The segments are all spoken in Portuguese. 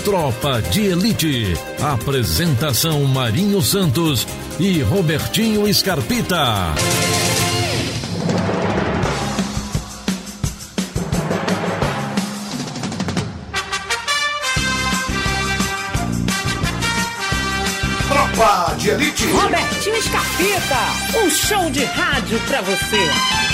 Tropa de Elite. Apresentação Marinho Santos e Robertinho Scarpita. Tropa de Elite. Robertinho Scarpita, um show de rádio pra você.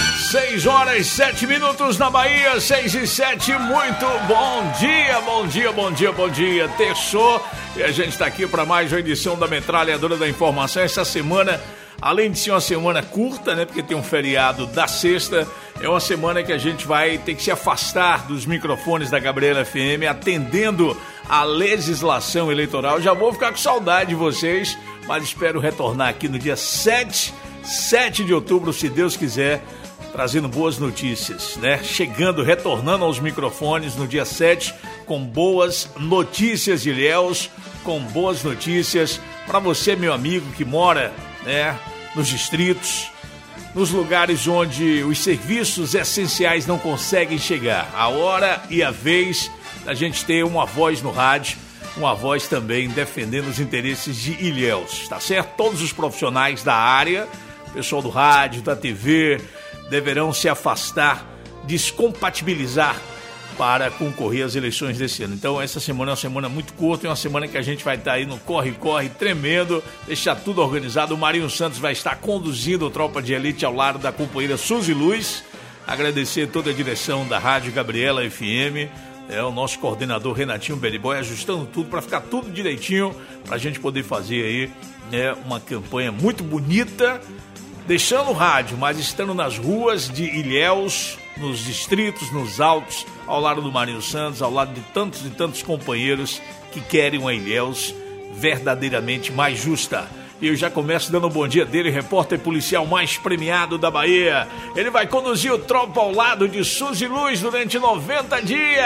6 horas 7 minutos na Bahia, 6 e 7, muito bom dia, bom dia, bom dia, bom dia, terçou, e a gente está aqui para mais uma edição da Metralhadora da Informação. Essa semana, além de ser uma semana curta, né, porque tem um feriado da sexta, é uma semana que a gente vai ter que se afastar dos microfones da Gabriela FM, atendendo a legislação eleitoral. Já vou ficar com saudade de vocês, mas espero retornar aqui no dia 7 de outubro, se Deus quiser, trazendo boas notícias, né? Retornando aos microfones no dia 7, com boas notícias de Ilhéus, com boas notícias para você, meu amigo, que mora, né, nos distritos, nos lugares onde os serviços essenciais não conseguem chegar. A hora e a vez da gente ter uma voz no rádio, uma voz também defendendo os interesses de Ilhéus, tá certo? Todos os profissionais da área, pessoal do rádio, da TV, deverão se afastar, descompatibilizar para concorrer às eleições desse ano. Então essa semana é uma semana muito curta, é uma semana que a gente vai estar aí no corre-corre tremendo, deixar tudo organizado. O Marinho Santos vai estar conduzindo o Tropa de Elite ao lado da companheira Suzy Luz. Agradecer toda a direção da Rádio Gabriela FM, o nosso coordenador Renatinho Beriboy, ajustando tudo para ficar tudo direitinho, para a gente poder fazer aí, né, uma campanha muito bonita, deixando o rádio, mas estando nas ruas de Ilhéus, nos distritos, nos altos, ao lado do Marinho Santos, ao lado de tantos e tantos companheiros que querem uma Ilhéus verdadeiramente mais justa. E eu já começo dando um bom dia dele, repórter policial mais premiado da Bahia. Ele vai conduzir o Tropa ao lado de Suzy Luz durante 90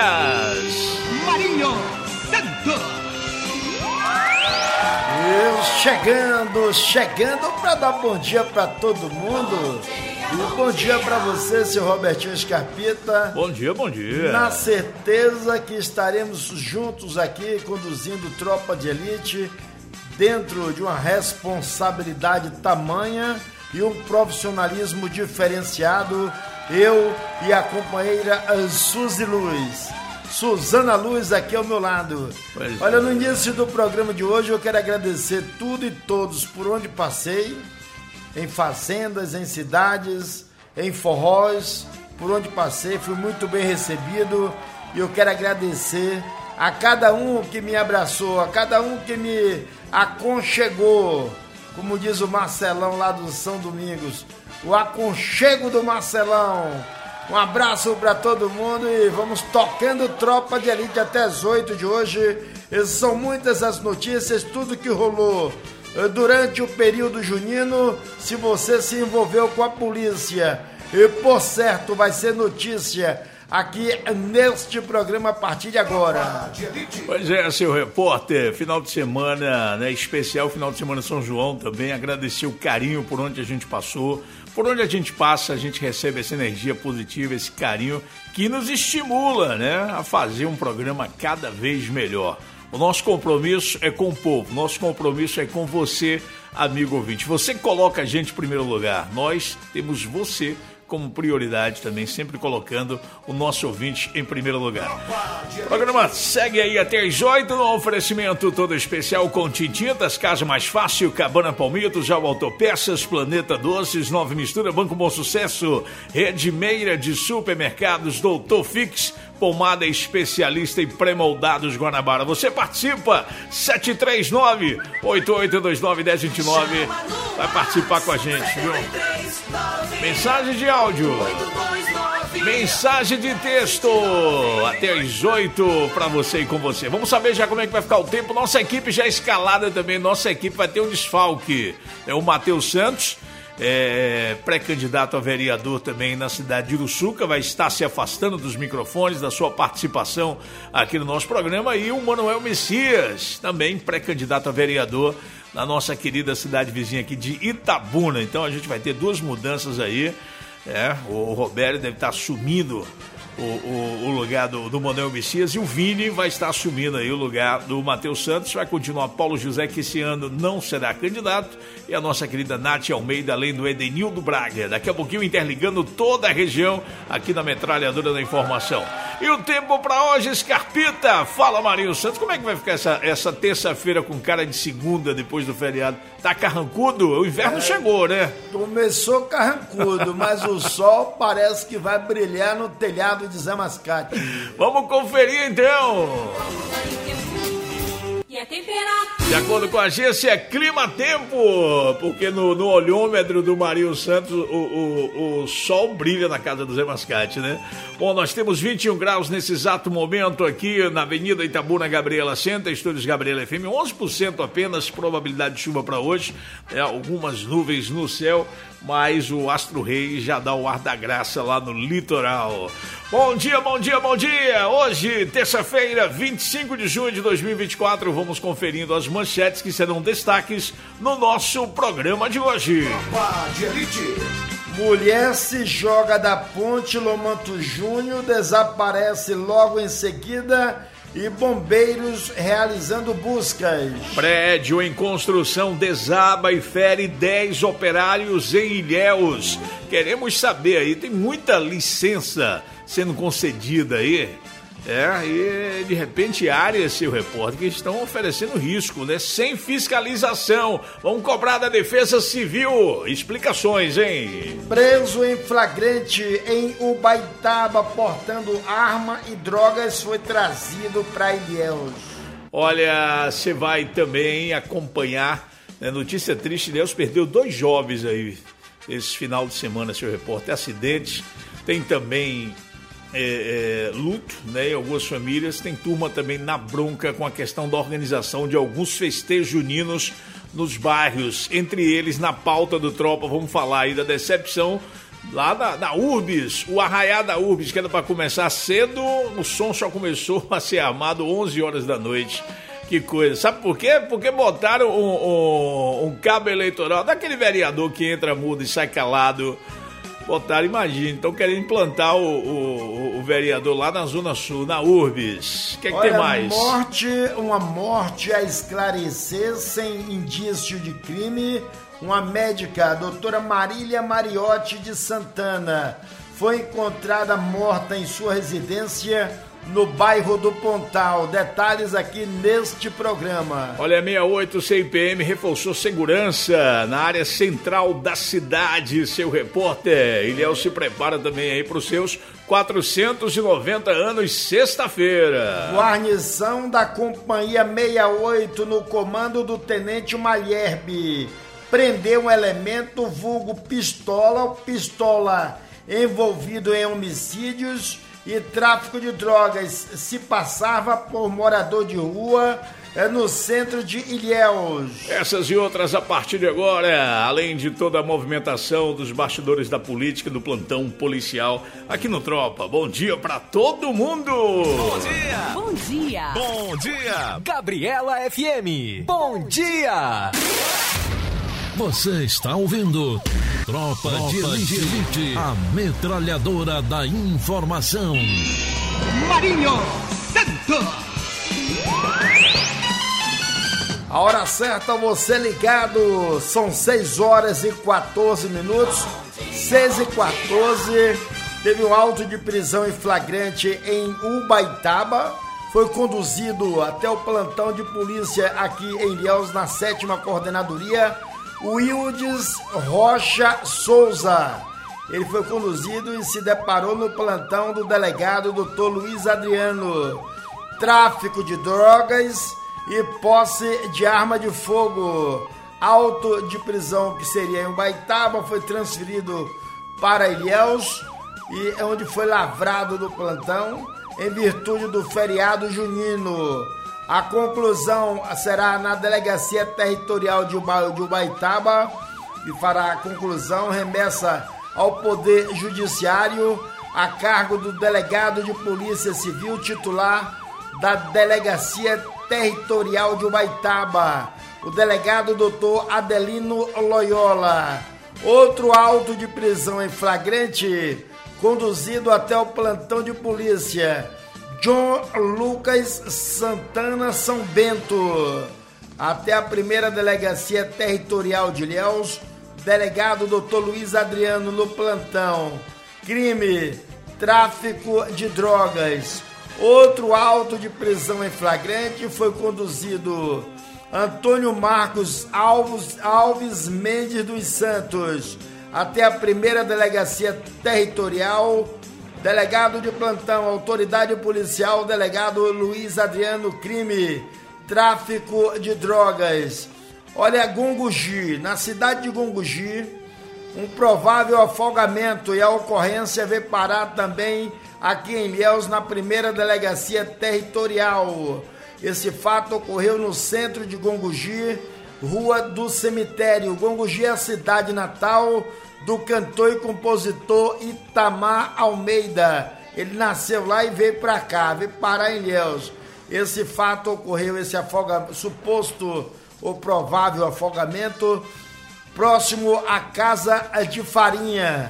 dias. Marinho Santos. Chegando para dar bom dia para todo mundo. E bom dia para você, seu Robertinho Scarpita. Bom dia, bom dia. Na certeza que estaremos juntos aqui conduzindo Tropa de Elite dentro de uma responsabilidade tamanha e um profissionalismo diferenciado. Eu e a companheira Suzy Luz. Suzana Luz aqui ao meu lado. Olha, no início do programa de hoje eu quero agradecer tudo e todos por onde passei, em fazendas, em cidades, em forróis, por onde passei, fui muito bem recebido, e eu quero agradecer a cada um que me abraçou, a cada um que me aconchegou, como diz o Marcelão lá do São Domingos, o aconchego do Marcelão. Um abraço para todo mundo e vamos tocando Tropa de Elite até as 8 de hoje. São muitas as notícias, tudo que rolou durante o período junino. Se você se envolveu com a polícia, e por certo vai ser notícia aqui neste programa a partir de agora. Pois é, seu repórter, final de semana, né, especial, final de semana São João também, agradecer o carinho por onde a gente passou. Por onde a gente passa, a gente recebe essa energia positiva, esse carinho que nos estimula, né, a fazer um programa cada vez melhor. O nosso compromisso é com o povo, nosso compromisso é com você, amigo ouvinte. Você coloca a gente em primeiro lugar, nós temos você como prioridade também, sempre colocando o nosso ouvinte em primeiro lugar. O programa segue aí até as 8 no oferecimento todo especial com Tintintas, Casa Mais Fácil, Cabana Palmitos, Jal Autopeças, Planeta Doces, Nova Mistura, Banco Bom Sucesso, Rede Meira de Supermercados, Doutor Fix, pomada especialista em pré-moldados Guanabara. Você participa, 739-8829-1029, vai participar com a gente, viu? Mensagem de áudio, mensagem de texto, até as 8 para você e com você. Vamos saber já como é que vai ficar o tempo. Nossa equipe já escalada também, nossa equipe vai ter um desfalque. É o Matheus Santos, pré-candidato a vereador também na cidade de Uruçuca, vai estar se afastando dos microfones, da sua participação aqui no nosso programa, e o Manuel Messias, também pré-candidato a vereador na nossa querida cidade vizinha aqui de Itabuna. Então a gente vai ter duas mudanças aí, o Roberto deve estar assumindo o lugar do Manuel Messias, e o Vini vai estar assumindo aí o lugar do Matheus Santos. Vai continuar Paulo José, que esse ano não será candidato, e a nossa querida Nath Almeida, além do Edenildo Braga. Daqui a pouquinho interligando toda a região aqui na Metralhadora da Informação. E o tempo para hoje, Scarpita. Fala, Marinho Santos, como é que vai ficar essa terça-feira com cara de segunda depois do feriado? Tá carrancudo? O inverno chegou, né? Começou carrancudo, mas o sol parece que vai brilhar no telhado de Zé Mascate. Vamos conferir então. E a temperatura? De acordo com a agência Clima Tempo, porque no olhômetro do Marinho Santos o sol brilha na casa do Zé Mascate, né? Bom, nós temos 21 graus nesse exato momento aqui na Avenida Itabuna Gabriela Senta, Estúdios Gabriela FM, 11% apenas probabilidade de chuva para hoje, algumas nuvens no céu, mas o Astro Rei já dá o ar da graça lá no litoral. Bom dia, bom dia, bom dia! Hoje, terça-feira, 25 de junho de 2024, vamos conferindo as manchetes que serão destaques no nosso programa de hoje. Tropa de Elite. Mulher se joga da ponte Lomanto Júnior, desaparece logo em seguida e bombeiros realizando buscas. Prédio em construção desaba e fere 10 operários em Ilhéus. Queremos saber aí, tem muita licença sendo concedida aí. E de repente áreas, seu repórter, que estão oferecendo risco, né? Sem fiscalização. Vamos cobrar da Defesa Civil. Explicações, hein? Preso em flagrante em Ubaitaba portando arma e drogas foi trazido para Ilhéus. Olha, você vai também acompanhar, né? Notícia triste, Ilhéus perdeu 2 jovens aí esse final de semana, seu repórter. Acidentes, tem também luto, né, em algumas famílias. Tem turma também na bronca com a questão da organização de alguns festejos juninos nos bairros. Entre eles, na pauta do Tropa, vamos falar aí da decepção lá da Urbis, o arraiá da Urbis, que era para começar cedo, o som só começou a ser armado 11 horas da noite. Que coisa, sabe por quê? Porque botaram um cabo eleitoral daquele vereador que entra mudo e sai calado. Botaram, imagina, então querendo implantar o vereador lá na Zona Sul, na Urbis. O que tem mais? Uma morte a esclarecer sem indício de crime. Uma médica, a doutora Marília Mariotti de Santana, foi encontrada morta em sua residência no bairro do Pontal. Detalhes aqui neste programa. Olha, 68 CIPM reforçou segurança na área central da cidade, seu repórter. Ilhéus se prepara também aí para os seus 490 anos, sexta-feira. Guarnição da Companhia 68 no comando do Tenente Malherbe prendeu um elemento vulgo pistola envolvido em homicídios e tráfico de drogas. Se passava por morador de rua no centro de Ilhéus. Essas e outras a partir de agora, além de toda a movimentação dos bastidores da política, do plantão policial aqui no Tropa. Bom dia pra todo mundo! Bom dia! Bom dia! Bom dia! Gabriela FM! Bom dia! Você está ouvindo Tropa de Elite, a metralhadora da informação. Marinho Santos. A hora certa, você ligado, são 6 horas e 14 minutos, 6 e 14, teve um auto de prisão em flagrante em Ubaitaba, foi conduzido até o plantão de polícia aqui em Ilhéus, na 7ª Coordenadoria, Wildes Rocha Souza. Ele foi conduzido e se deparou no plantão do delegado Dr. Luiz Adriano. Tráfico de drogas e posse de arma de fogo. Auto de prisão que seria em Ubaitaba foi transferido para Ilhéus e é onde foi lavrado do plantão em virtude do feriado junino. A conclusão será na Delegacia Territorial de Ubaitaba e fará a conclusão remessa ao Poder Judiciário a cargo do delegado de Polícia Civil titular da Delegacia Territorial de Ubaitaba, o delegado Dr. Adelino Loyola. Outro auto de prisão em flagrante conduzido até o plantão de polícia John Lucas Santana São Bento, até a primeira delegacia territorial de Ilhéus, delegado Dr. Luiz Adriano no plantão, crime, tráfico de drogas. Outro auto de prisão em flagrante foi conduzido Antônio Marcos Alves Mendes dos Santos até a primeira delegacia territorial, delegado de plantão, autoridade policial, delegado Luiz Adriano, crime, tráfico de drogas. Olha, Gongogi, na cidade de Gongogi, um provável afogamento e a ocorrência veio parar também aqui em Ilhéus, na primeira delegacia territorial. Esse fato ocorreu no centro de Gongogi, Rua do Cemitério. Gongogi é a cidade natal do cantor e compositor Itamar Almeida. Ele nasceu lá e veio para cá, veio parar em Ilhéus. Esse fato ocorreu, esse suposto ou provável afogamento, próximo à Casa de Farinha.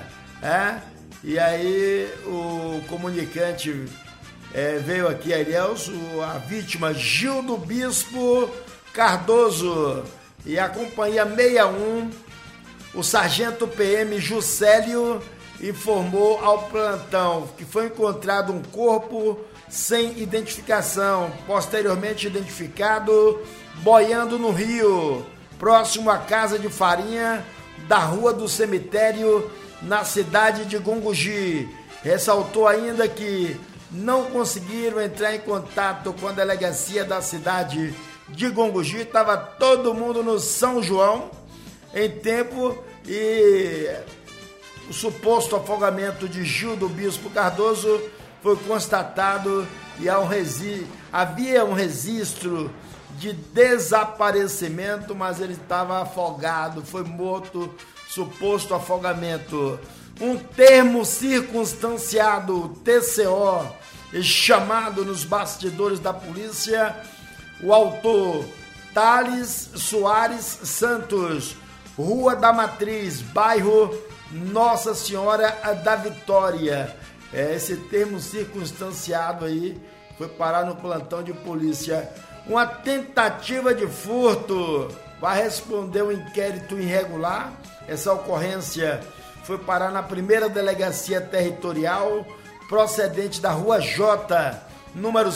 E aí o comunicante veio aqui a Ilhéus, a vítima Gildo Bispo Cardoso e a companhia 61, o sargento PM Juscelio informou ao plantão que foi encontrado um corpo sem identificação, posteriormente identificado boiando no rio, próximo à Casa de Farinha da Rua do Cemitério, na cidade de Gongogi. Ressaltou ainda que não conseguiram entrar em contato com a delegacia da cidade de Gongogi, estava todo mundo no São João em tempo, e o suposto afogamento de Gildo Bispo Cardoso foi constatado e havia um registro de desaparecimento, mas ele estava afogado, foi morto, suposto afogamento. Um termo circunstanciado, TCO, chamado nos bastidores da polícia, o autor Thales Soares Santos, Rua da Matriz, bairro Nossa Senhora da Vitória. Esse termo circunstanciado aí foi parar no plantão de polícia. Uma tentativa de furto vai responder um inquérito irregular. Essa ocorrência foi parar na primeira delegacia territorial, procedente da Rua J, número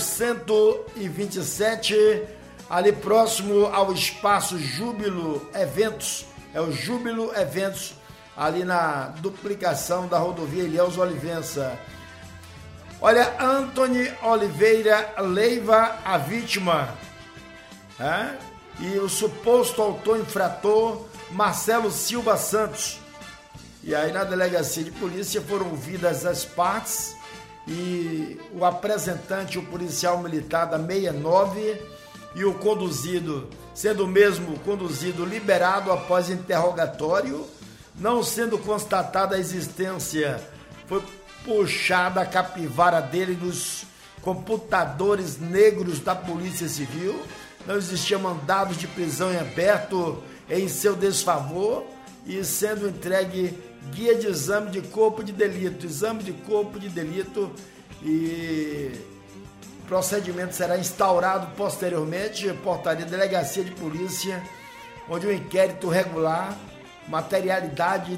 127, ali próximo ao espaço Júbilo Eventos. É o Júbilo Eventos, ali na duplicação da rodovia Ilhéus Olivença. Olha, Antony Oliveira Leiva, a vítima, e o suposto autor infrator Marcelo Silva Santos. E aí na delegacia de polícia foram ouvidas as partes e o apresentante, o policial militar da 69, e o conduzido, sendo o mesmo conduzido liberado após interrogatório, não sendo constatada a existência, foi puxada a capivara dele nos computadores negros da Polícia Civil, não existia mandados de prisão em aberto em seu desfavor, e sendo entregue guia de exame de corpo de delito, e procedimento será instaurado posteriormente, portaria delegacia de polícia, onde o inquérito regular, materialidade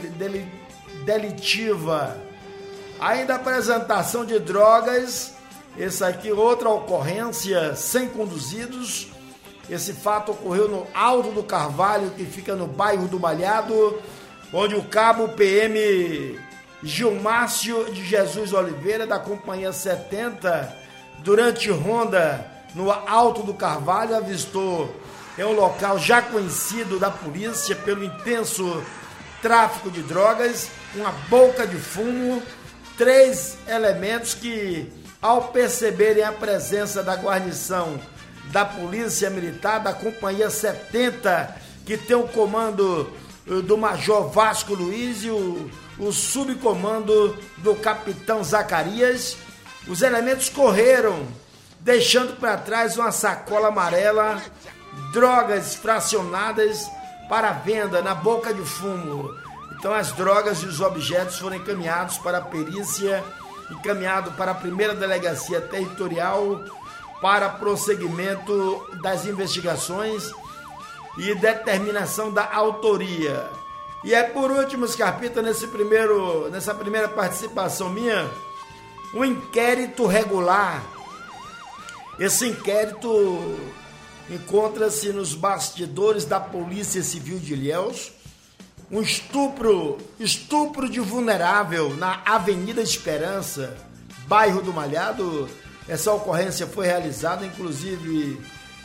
delitiva. Ainda apresentação de drogas, essa aqui outra ocorrência sem conduzidos. Esse fato ocorreu no Alto do Carvalho, que fica no bairro do Malhado, onde o cabo PM Gilmárcio de Jesus Oliveira, da companhia 70, durante ronda no Alto do Carvalho, avistou em um local já conhecido da polícia pelo intenso tráfico de drogas, uma boca de fumo, 3 elementos que, ao perceberem a presença da guarnição da Polícia Militar, da companhia 70, que tem o comando do Major Vasco Luiz e o subcomando do Capitão Zacarias, os elementos correram, deixando para trás uma sacola amarela, drogas fracionadas para venda na boca de fumo. Então as drogas e os objetos foram encaminhados para a perícia, encaminhado para a primeira delegacia territorial para prosseguimento das investigações e determinação da autoria. E por último, Scarpita, nessa primeira participação minha, um inquérito regular. Esse inquérito encontra-se nos bastidores da Polícia Civil de Ilhéus. Um estupro de vulnerável na Avenida Esperança, bairro do Malhado. Essa ocorrência foi realizada, inclusive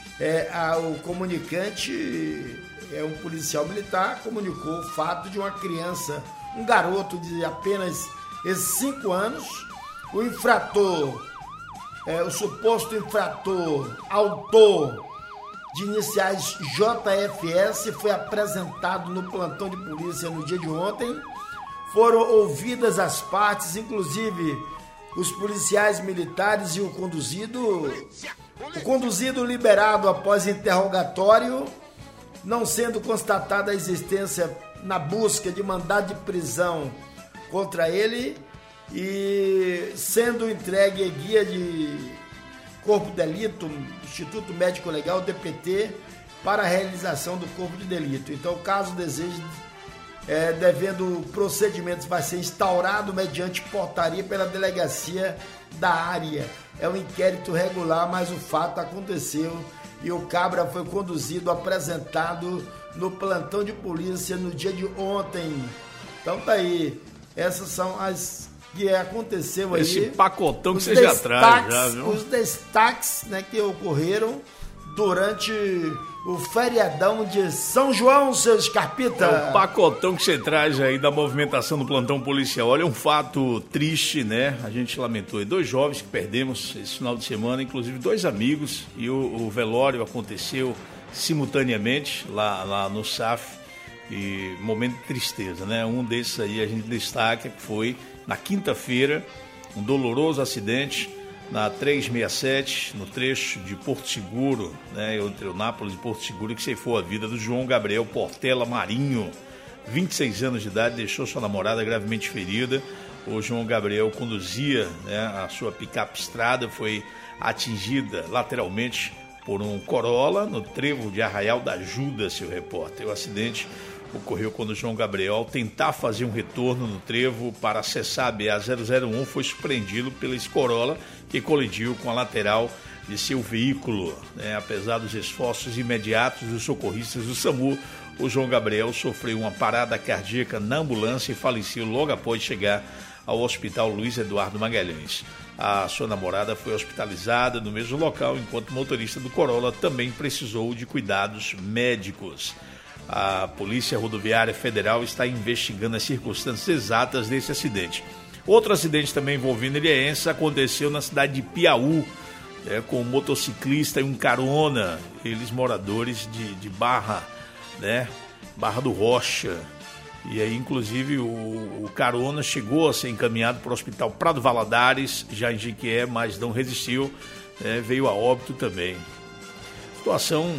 o comunicante, um policial militar, comunicou o fato de uma criança, um garoto de apenas 5 anos, o infrator, o suposto infrator, autor de iniciais JFS, foi apresentado no plantão de polícia no dia de ontem. Foram ouvidas as partes, inclusive os policiais militares e o conduzido liberado após interrogatório, não sendo constatada a existência na busca de mandado de prisão contra ele e sendo entregue a guia de corpo de delito, Instituto Médico Legal, DPT, para a realização do corpo de delito. Então, caso deseje, devendo procedimentos, vai ser instaurado mediante portaria pela delegacia da área. É um inquérito regular, mas o fato aconteceu e o cabra foi conduzido, apresentado no plantão de polícia no dia de ontem. Então tá aí, essas são as que aconteceu aí. Esse pacotão que você já traz, já, viu? Os destaques, né, que ocorreram durante o feriadão de São João, seu Scarpita. É o pacotão que você traz aí da movimentação do plantão policial. Olha, um fato triste, né? A gente lamentou aí 2 jovens que perdemos esse final de semana, inclusive 2 amigos, e o velório aconteceu simultaneamente lá no SAF, e momento de tristeza, né? Um desses aí a gente destaca que foi na quinta-feira, um doloroso acidente na 367, no trecho de Porto Seguro, né, entre o Nápoles e Porto Seguro, que ceifou a vida do João Gabriel Portela Marinho, 26 anos de idade, deixou sua namorada gravemente ferida. O João Gabriel conduzia, né, a sua picape Estrada, foi atingida lateralmente por um Corolla no trevo de Arraial da Ajuda, seu repórter. O acidente ocorreu quando o João Gabriel, ao tentar fazer um retorno no trevo para acessar a BA-001, foi surpreendido pela Corolla, que colidiu com a lateral de seu veículo. Apesar dos esforços imediatos dos socorristas do SAMU, o João Gabriel sofreu uma parada cardíaca na ambulância e faleceu logo após chegar ao Hospital Luiz Eduardo Magalhães. A sua namorada foi hospitalizada no mesmo local, enquanto o motorista do Corolla também precisou de cuidados médicos. A Polícia Rodoviária Federal está investigando as circunstâncias exatas desse acidente. Outro acidente também envolvendo ilhéense aconteceu na cidade de Piauí, com um motociclista e um carona, eles moradores de Barra, Barra do Rocha. E aí, inclusive, o carona chegou a ser encaminhado para o Hospital Prado Valadares, já em Jequié, mas não resistiu, veio a óbito também. Situação,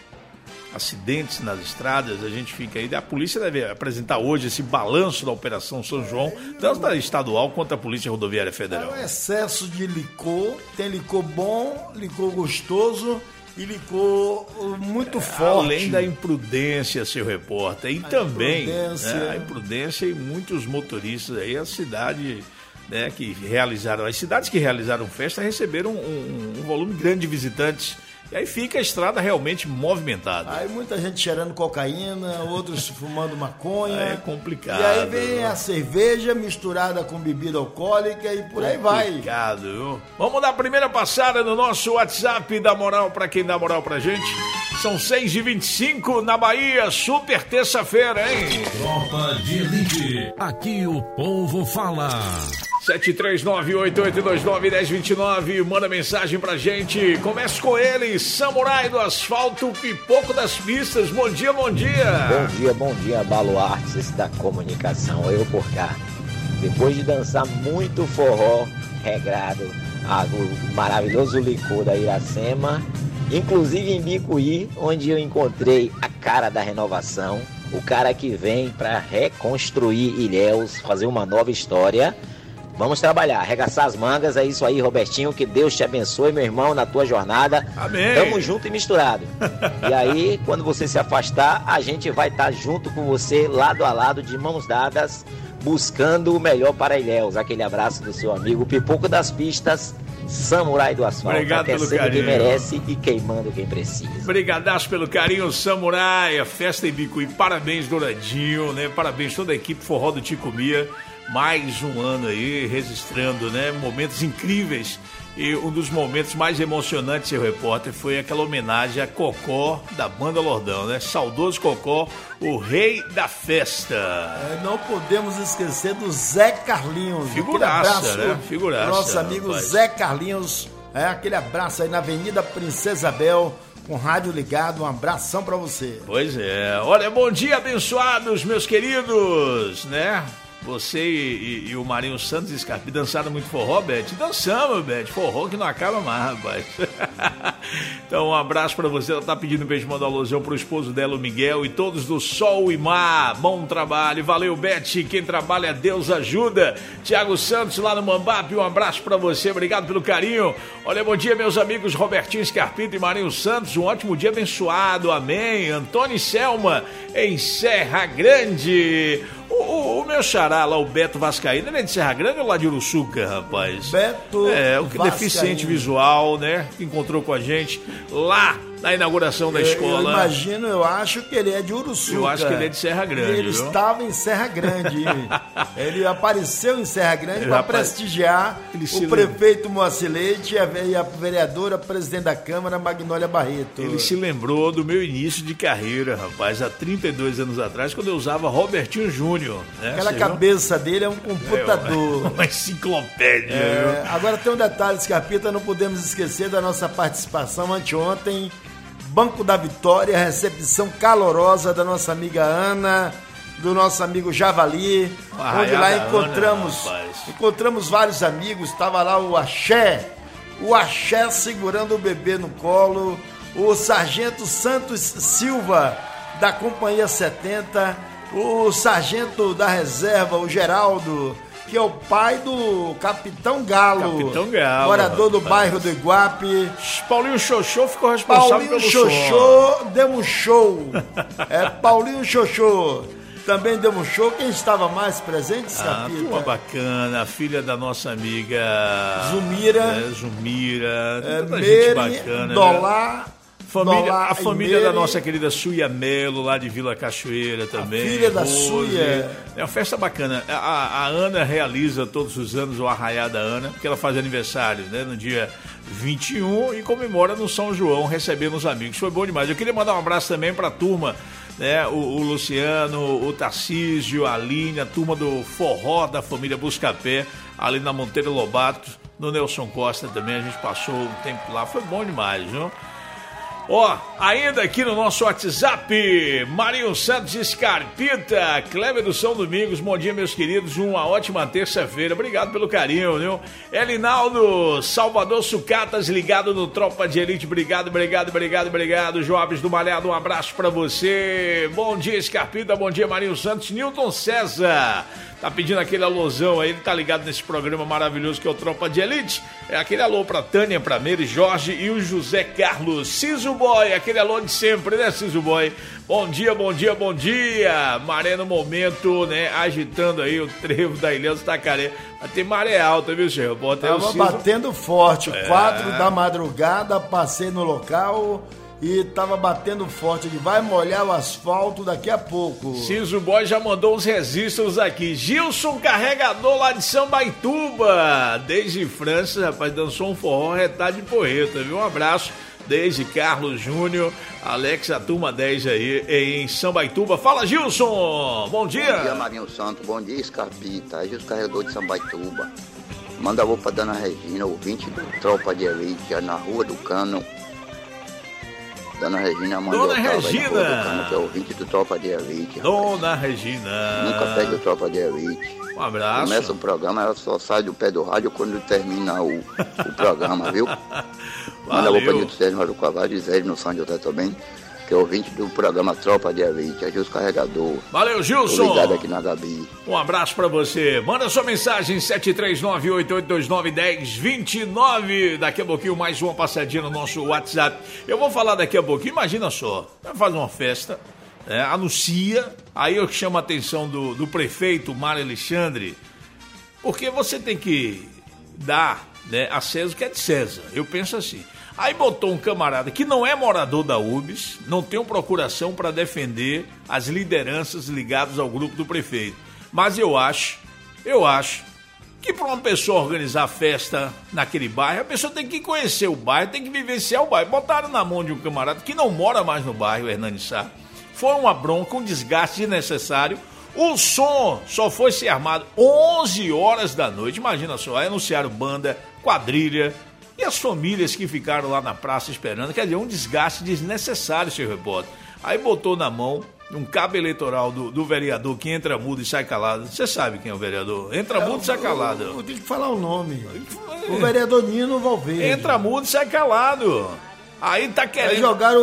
acidentes nas estradas, a gente fica aí. A polícia deve apresentar hoje esse balanço da Operação São João, tanto da estadual quanto da Polícia Rodoviária Federal. É um excesso de licor, tem licor bom, licor gostoso e licor muito forte. Além da imprudência, seu repórter, e também a imprudência e muitos motoristas aí, as cidades que realizaram festa receberam um volume grande de visitantes. E aí fica a estrada realmente movimentada. Aí muita gente cheirando cocaína, outros fumando maconha. É complicado. E aí vem a cerveja misturada com bebida alcoólica e por aí vai. Complicado, viu? Vamos dar a primeira passada no nosso WhatsApp, dá moral pra quem dá moral pra gente. São 6h25 na Bahia, super terça-feira, hein? Tropa de Elite, aqui o povo fala. 73988291029, manda mensagem pra gente. Começa com ele, Samurai do Asfalto, Pipoco das Pistas. Bom dia, bom dia. Bom dia, baluartes da comunicação. Eu por cá. Depois de dançar muito forró regrado, o maravilhoso licor da Iracema, inclusive em Bicuí, onde eu encontrei a cara da renovação, o cara que vem para reconstruir Ilhéus, fazer uma nova história. Vamos trabalhar, arregaçar as mangas, é isso aí, Robertinho, que Deus te abençoe, meu irmão, na tua jornada. Amém. Tamo junto e misturado. E aí, quando você se afastar, a gente vai estar junto com você, lado a lado, de mãos dadas, buscando o melhor para Ilhéus. Aquele abraço do seu amigo Pipoco das Pistas, Samurai do Asfalto. Obrigado pelo carinho. Quem merece e queimando quem precisa. Brigadaço pelo carinho, Samurai, a festa em Bicuí. Parabéns, Douradinho, né? Parabéns toda a equipe Forró do Ticumia. Mais um ano aí, registrando, né? Momentos incríveis. E um dos momentos mais emocionantes, seu repórter, foi aquela homenagem a Cocó da Banda Lordão, né? Saudoso Cocó, o rei da festa. Não podemos esquecer do Zé Carlinhos. Figuraça, né? Figuraça. Nosso amigo rapaz. Zé Carlinhos, aquele abraço aí na Avenida Princesa Isabel, com rádio ligado, um abração pra você. Pois é. Olha, bom dia, abençoados, meus queridos, né? Você e o Marinho Santos e Scarpi dançaram muito forró, Beth? Dançamos, Beth. Forró que não acaba mais, rapaz. Então, um abraço pra você. Ela tá pedindo um beijo, mandar alusão pro esposo dela, o Miguel, e todos do Sol e Mar. Bom trabalho. Valeu, Beth. Quem trabalha, Deus ajuda. Tiago Santos, lá no Mambap, um abraço pra você. Obrigado pelo carinho. Olha, bom dia, meus amigos Robertinho Scarpito e Marinho Santos. Um ótimo dia abençoado. Amém. Antônio e Selma, em Serra Grande. O meu xará lá, o Beto Vascaíno, ele é de Serra Grande ou lá de Uruçuca, rapaz? Beto o deficiente visual, né? Que encontrou com a gente lá na inauguração da escola. Eu acho que ele é de Uruçuca. Eu acho que ele é de Serra Grande. Ele estava em Serra Grande. Ele apareceu em Serra Grande para prestigiar o prefeito Moacir Leite e a vereadora, presidente da Câmara, Magnólia Barreto. Ele se lembrou do meu início de carreira, rapaz, há 32 anos atrás, quando eu usava Robertinho Júnior. Né? Aquela cabeça dele é um computador. Uma enciclopédia. Agora tem um detalhe, Scarpita, não podemos esquecer da nossa participação anteontem. Banco da Vitória, recepção calorosa da nossa amiga Ana, do nosso amigo Javali, onde lá encontramos vários amigos. Estava lá o Axé segurando o bebê no colo, o Sargento Santos Silva, da Companhia 70, o Sargento da Reserva, o Geraldo, que é o pai do Capitão Galo, morador do bairro do Iguape. Paulinho Xoxô ficou responsável pelo Xoxô deu um show. Paulinho Xoxô também deu um show. Quem estava mais presente, Scarpita? Turma bacana, a filha da nossa amiga Zumira, tanta gente bacana. Dolá. A família da nossa querida Suia Melo, lá de Vila Cachoeira também. A filha da Suia. É uma festa bacana. A Ana realiza todos os anos o Arraiá da Ana, porque ela faz aniversário, né, no dia 21 e comemora no São João, recebendo os amigos. Foi bom demais. Eu queria mandar um abraço também para a turma, né, o Luciano, o Tarcísio, a Aline, a turma do Forró da família Buscapé, ali na Monteiro Lobato, no Nelson Costa também. A gente passou um tempo lá, foi bom demais, viu? Ainda aqui no nosso WhatsApp, Marinho Santos Scarpita, Kleber do São Domingos, bom dia, meus queridos, uma ótima terça-feira, obrigado pelo carinho, viu? Elinaldo, Salvador Sucatas, ligado no Tropa de Elite, obrigado, Joabes do Malhado, um abraço pra você, bom dia, Scarpita, bom dia, Marinho Santos, Newton César, tá pedindo aquele alôzão aí, ele tá ligado nesse programa maravilhoso que é o Tropa de Elite, é aquele alô pra Tânia, pra Meire, Jorge e o José Carlos, Ciso Boy, aquele alô de sempre, né, Ciso Boy? Bom dia, maré no momento, né, agitando aí o trevo da Ilhéus Tacaré, vai ter maré alta, viu, senhor? Tava batendo forte, 4 da madrugada, passei no local e tava batendo forte, ele vai molhar o asfalto daqui a pouco. Ciso Boy já mandou uns registros aqui. Gilson Carregador lá de Sambaituba, desde França, rapaz, dançou um forró retado de porreta, viu? Um abraço desde Carlos Júnior, Alex, a turma 10 aí em Sambaituba. Fala, Gilson! Bom dia! Bom dia, Marinho Santos, bom dia, Scarpita, Gilson Carregador de Sambaituba. Manda alô pra Dona Regina, ouvinte do Tropa de Elite, já na Rua do Cano. Dona Regina mandou Dona Regina, Cano, que é ouvinte do Tropa de Elite. Dona Regina. Nunca perde o Tropa de Elite. Um abraço. Começa o programa, ela só sai do pé do rádio quando termina o programa, viu? Manda alô pra Nilton Sérgio do Cavalo, Zé no São José também. que é ouvinte do programa Tropa de Elite, é Gilson Carregador. Valeu, Gilson. Obrigado aqui na Gabi. Um abraço pra você. Manda sua mensagem, 739-8829-1029. Daqui a pouquinho mais uma passadinha no nosso WhatsApp. Eu vou falar daqui a pouquinho, imagina só. Vai fazer uma festa, anuncia, aí eu chamo a atenção do prefeito Mário Alexandre, porque você tem que dar, né, a César o que é de César. Eu penso assim. Aí botou um camarada que não é morador da UBS, não tem procuração para defender as lideranças ligadas ao grupo do prefeito. Mas eu acho que para uma pessoa organizar festa naquele bairro, a pessoa tem que conhecer o bairro, tem que vivenciar o bairro. Botaram na mão de um camarada que não mora mais no bairro, Hernani Sá. Foi uma bronca, um desgaste desnecessário. O som só foi ser armado 11 horas da noite. Imagina só, aí anunciaram banda, quadrilha... E as famílias que ficaram lá na praça esperando, quer dizer, um desgaste desnecessário, seu repórter. Aí botou na mão um cabo eleitoral do vereador que entra mudo e sai calado. Você sabe quem é o vereador? Entra mudo e sai calado. Eu tenho que falar o nome. O vereador Nino Valverde. Entra mudo e sai calado. Aí tá querendo... Aí jogaram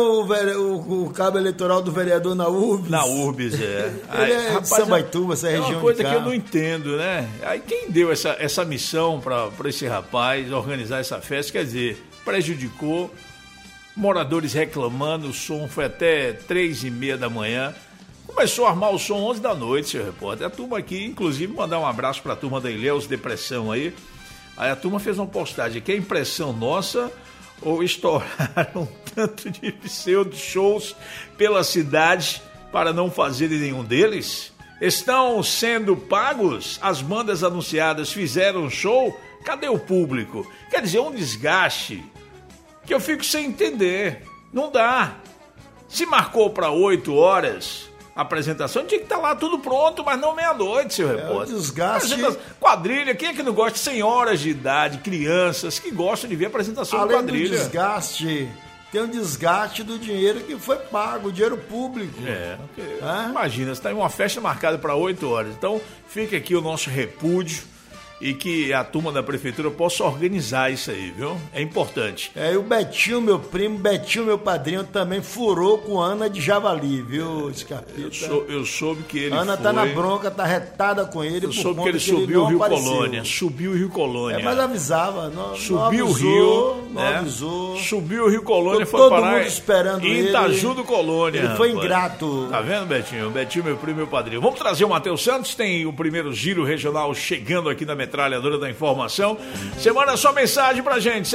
o cabo eleitoral do vereador na URBS. Na URBS, Ele é de Sambaituba, essa região. É uma coisa que eu não entendo, né? Aí quem deu essa missão pra esse rapaz organizar essa festa, quer dizer, prejudicou, moradores reclamando, o som foi até 3h30 da manhã. Começou a armar o som 11 da noite, seu repórter. A turma aqui, inclusive, mandar um abraço pra turma da Ilhéus Depressão aí. Aí a turma fez uma postagem aqui, a impressão nossa... ou estouraram tanto de pseudo-shows pela cidade para não fazerem nenhum deles? Estão sendo pagos? As bandas anunciadas fizeram show? Cadê o público? Quer dizer, um desgaste que eu fico sem entender. Não dá. Se marcou para 8 horas... a apresentação tinha que estar lá tudo pronto, mas não meia-noite, seu repórter. O desgaste... Quadrilha, quem é que não gosta? Senhoras de idade, crianças que gostam de ver a apresentação de quadrilha. Além do desgaste, tem o desgaste do dinheiro que foi pago, o dinheiro público. Imagina, você está em uma festa marcada para 8 horas. Então, fica aqui o nosso repúdio e que a turma da prefeitura possa organizar isso aí, viu? É importante. E o Betinho, meu primo, Betinho, meu padrinho, também furou com Ana de Javali, viu, Scarpita? Eu soube que ele Ana tá na bronca, tá retada com ele. Eu soube que ele subiu o Rio Colônia. Subiu o Rio Colônia. Mas avisava. Subiu o Rio. Não avisou. Subiu o Rio Colônia, foi todo parar mundo esperando em Itaju do Colônia. Ele foi ingrato. Tá vendo, Betinho? Betinho, meu primo, meu padrinho. Vamos trazer o Matheus Santos, tem o primeiro giro regional chegando aqui na metralhadora da informação. Você manda sua mensagem pra gente,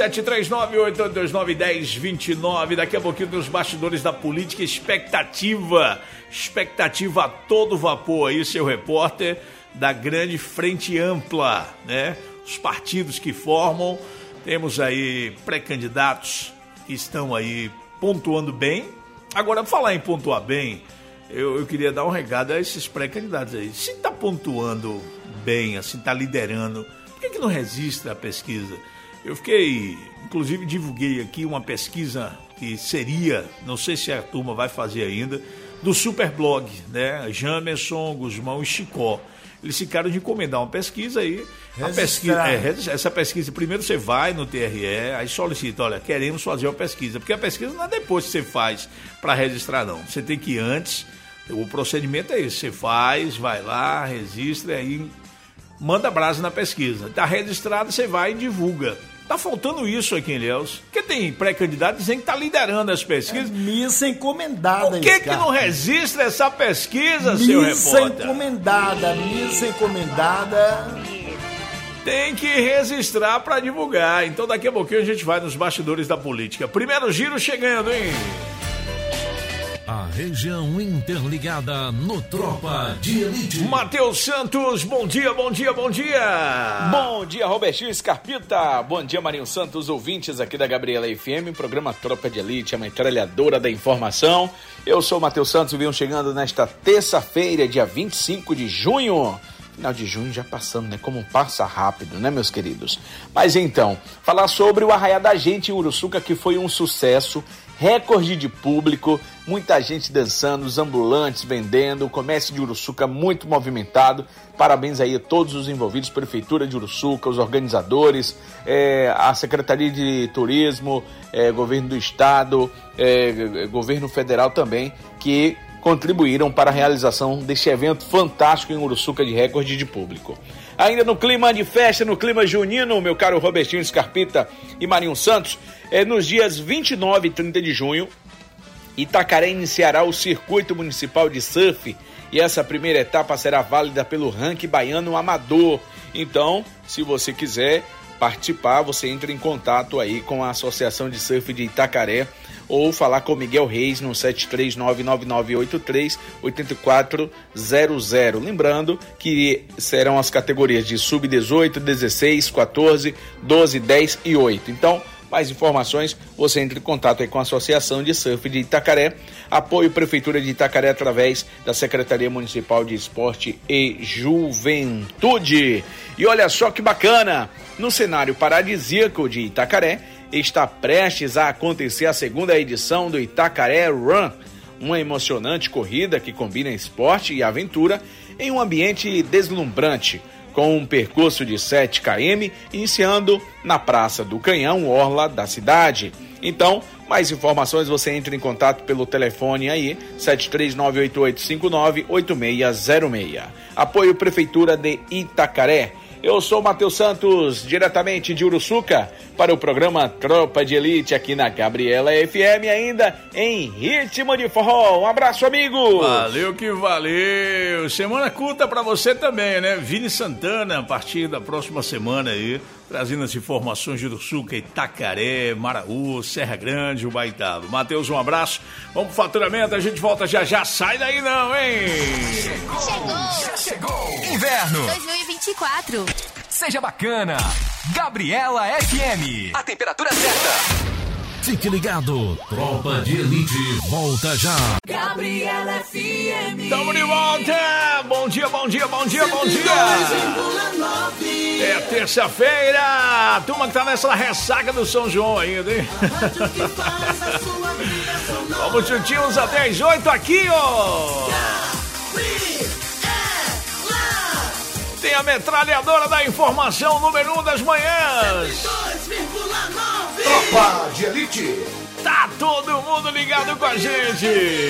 739-8829-1029. Daqui a pouquinho dos bastidores da política, expectativa a todo vapor aí, seu repórter da grande frente ampla, né? Os partidos que formam, temos aí pré-candidatos que estão aí pontuando bem. Agora, falar em pontuar bem, eu queria dar um recado a esses pré-candidatos aí. Se tá pontuando bem, assim, tá liderando, por que não registra a pesquisa? Eu fiquei, inclusive divulguei aqui uma pesquisa que seria, não sei se a turma vai fazer ainda, do Superblog, né? Jamerson, Guzmão e Chicó. Eles ficaram de encomendar uma pesquisa aí. Essa pesquisa, primeiro você vai no TRE, aí solicita, olha, queremos fazer uma pesquisa. Porque a pesquisa não é depois que você faz para registrar, não. Você tem que ir antes, o procedimento é esse, você faz, vai lá, registra, aí manda brasa na pesquisa. Está registrado, você vai e divulga. Tá faltando isso aqui em Ilhéus. Porque tem pré-candidato dizendo que tá liderando as pesquisas. Missa encomendada. Por que não registra essa pesquisa, seu repórter? Missa encomendada. Tem que registrar para divulgar. Então daqui a pouquinho a gente vai nos bastidores da política. Primeiro giro chegando, hein? A região interligada no Tropa de Elite. Matheus Santos, bom dia. Bom dia, Robertinho Scarpita. Bom dia, Marinho Santos, ouvintes aqui da Gabriela FM, programa Tropa de Elite, a metralhadora da informação. Eu sou o Matheus Santos e venho chegando nesta terça-feira, dia 25 de junho. Final de junho já passando, né? Como passa rápido, né, meus queridos? Mas então, falar sobre o Arraiá da Gente em Uruçuca, que foi um sucesso. recorde de público, muita gente dançando, os ambulantes vendendo, o comércio de Uruçuca muito movimentado. Parabéns aí a todos os envolvidos, Prefeitura de Uruçuca, os organizadores, a Secretaria de Turismo, Governo do Estado, Governo Federal também, que contribuíram para a realização deste evento fantástico em Uruçuca de recorde de público. Ainda no clima de festa, no clima junino, meu caro Robertinho Scarpita e Marinho Santos, nos dias 29 e 30 de junho, Itacaré iniciará o Circuito Municipal de Surf, e essa primeira etapa será válida pelo ranking baiano amador. Então, se você quiser participar, você entra em contato aí com a Associação de Surf de Itacaré ou falar com o Miguel Reis no 7399983-8400. Lembrando que serão as categorias de sub-18, 16, 14, 12, 10 e 8. Então, mais informações, você entra em contato aí com a Associação de Surf de Itacaré, apoio Prefeitura de Itacaré através da Secretaria Municipal de Esporte e Juventude. E olha só que bacana, no cenário paradisíaco de Itacaré, está prestes a acontecer a segunda edição do Itacaré Run, uma emocionante corrida que combina esporte e aventura em um ambiente deslumbrante, com um percurso de 7 km, iniciando na Praça do Canhão, orla da cidade. Então, mais informações você entra em contato pelo telefone aí, 73988598606. Apoio Prefeitura de Itacaré. Eu sou o Matheus Santos, diretamente de Uruçuca, para o programa Tropa de Elite aqui na Gabriela FM, ainda em ritmo de forró. Um abraço, amigo! Valeu que valeu! Semana curta pra você também, né? Vini Santana, a partir da próxima semana aí, trazendo as informações de Uruçuca, Itacaré, Maraú, Serra Grande, Ubaitaba. Matheus, um abraço. Vamos pro faturamento, a gente volta já já. Sai daí não, hein? Chegou! Inverno 2024. Seja bacana. Gabriela FM. A temperatura certa. Fique ligado. Tropa de Elite volta já. Gabriela FM. Tamo de volta. Bom dia, bom dia, bom dia, bom dia. É terça-feira. A turma que tá nessa ressaca do São João ainda, hein? Vamos juntinhos até as 8 aqui, ó. Tem a metralhadora da informação número 1 das manhãs. 2,9. Tropa de Elite. Tá todo mundo ligado com a gente.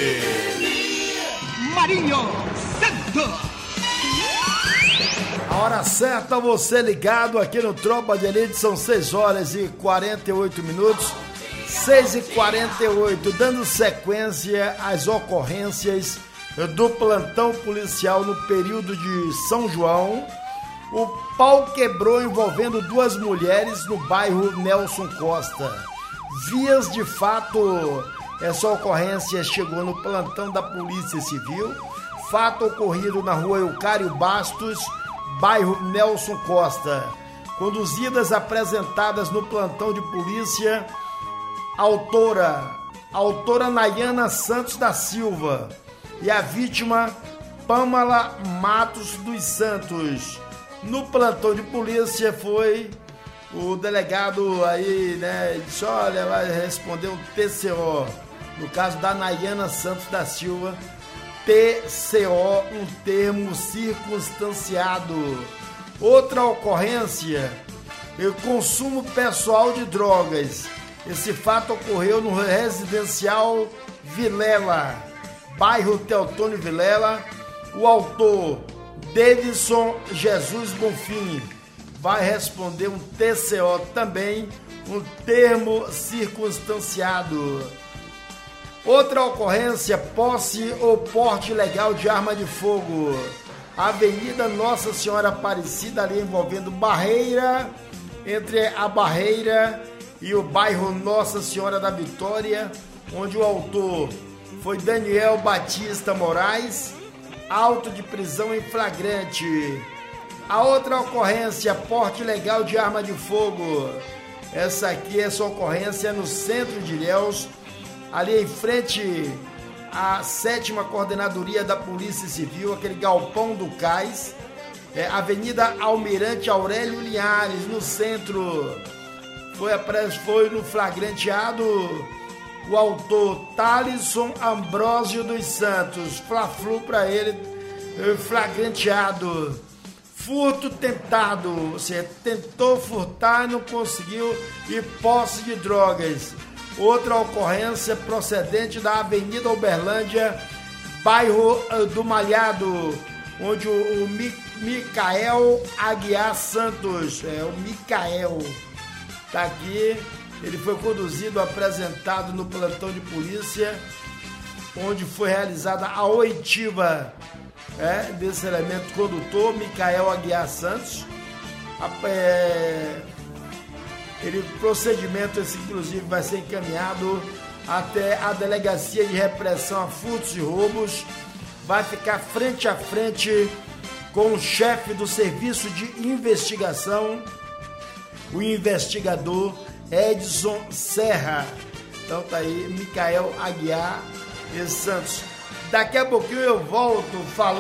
Marinho Santos. A hora certa, você ligado aqui no Tropa de Elite, são 6 horas e 48 minutos. 6h48, dando sequência às ocorrências do plantão policial no período de São João. O pau quebrou envolvendo 2 mulheres no bairro Nelson Costa. Vias de fato, essa ocorrência chegou no plantão da Polícia Civil. Fato ocorrido na rua Eucário Bastos, bairro Nelson Costa. Conduzidas apresentadas no plantão de polícia, autora Nayana Santos da Silva e a vítima Pamela Matos dos Santos. No plantão de polícia foi o delegado aí, né, disse, olha, vai responder um TCO, no caso da Nayana Santos da Silva, TCO, um termo circunstanciado. Outra ocorrência, o consumo pessoal de drogas. Esse fato ocorreu no residencial Vilela, bairro Teotônio Vilela. O autor, Davidson Jesus Bonfim, vai responder um TCO também, um termo circunstanciado. Outra ocorrência, posse ou porte ilegal de arma de fogo. Avenida Nossa Senhora Aparecida, ali envolvendo Barreira, entre a Barreira e o bairro Nossa Senhora da Vitória, onde o autor foi Daniel Batista Moraes, auto de prisão em flagrante. A outra ocorrência, porte ilegal de arma de fogo. Essa ocorrência é no centro de Ilhéus, ali em frente à 7ª Coordenadoria da Polícia Civil, aquele galpão do Cais, Avenida Almirante Aurélio Linhares, no centro. Foi no flagranteado o autor Thalisson Ambrósio dos Santos. Fla-flu para ele, flagranteado. Furto tentado, você tentou furtar e não conseguiu, e posse de drogas. Outra ocorrência procedente da Avenida Uberlândia, bairro do Malhado, onde o Micael Aguiar Santos, o Micael, está aqui. Ele foi conduzido, apresentado no plantão de polícia, onde foi realizada a oitiva desse elemento condutor, Micael Aguiar Santos. Procedimento esse, inclusive, vai ser encaminhado até a Delegacia de Repressão a Furtos e Roubos. Vai ficar frente a frente com o chefe do Serviço de Investigação, o investigador Edson Serra. Então tá aí, Micael Aguiar Santos. Daqui a pouquinho eu volto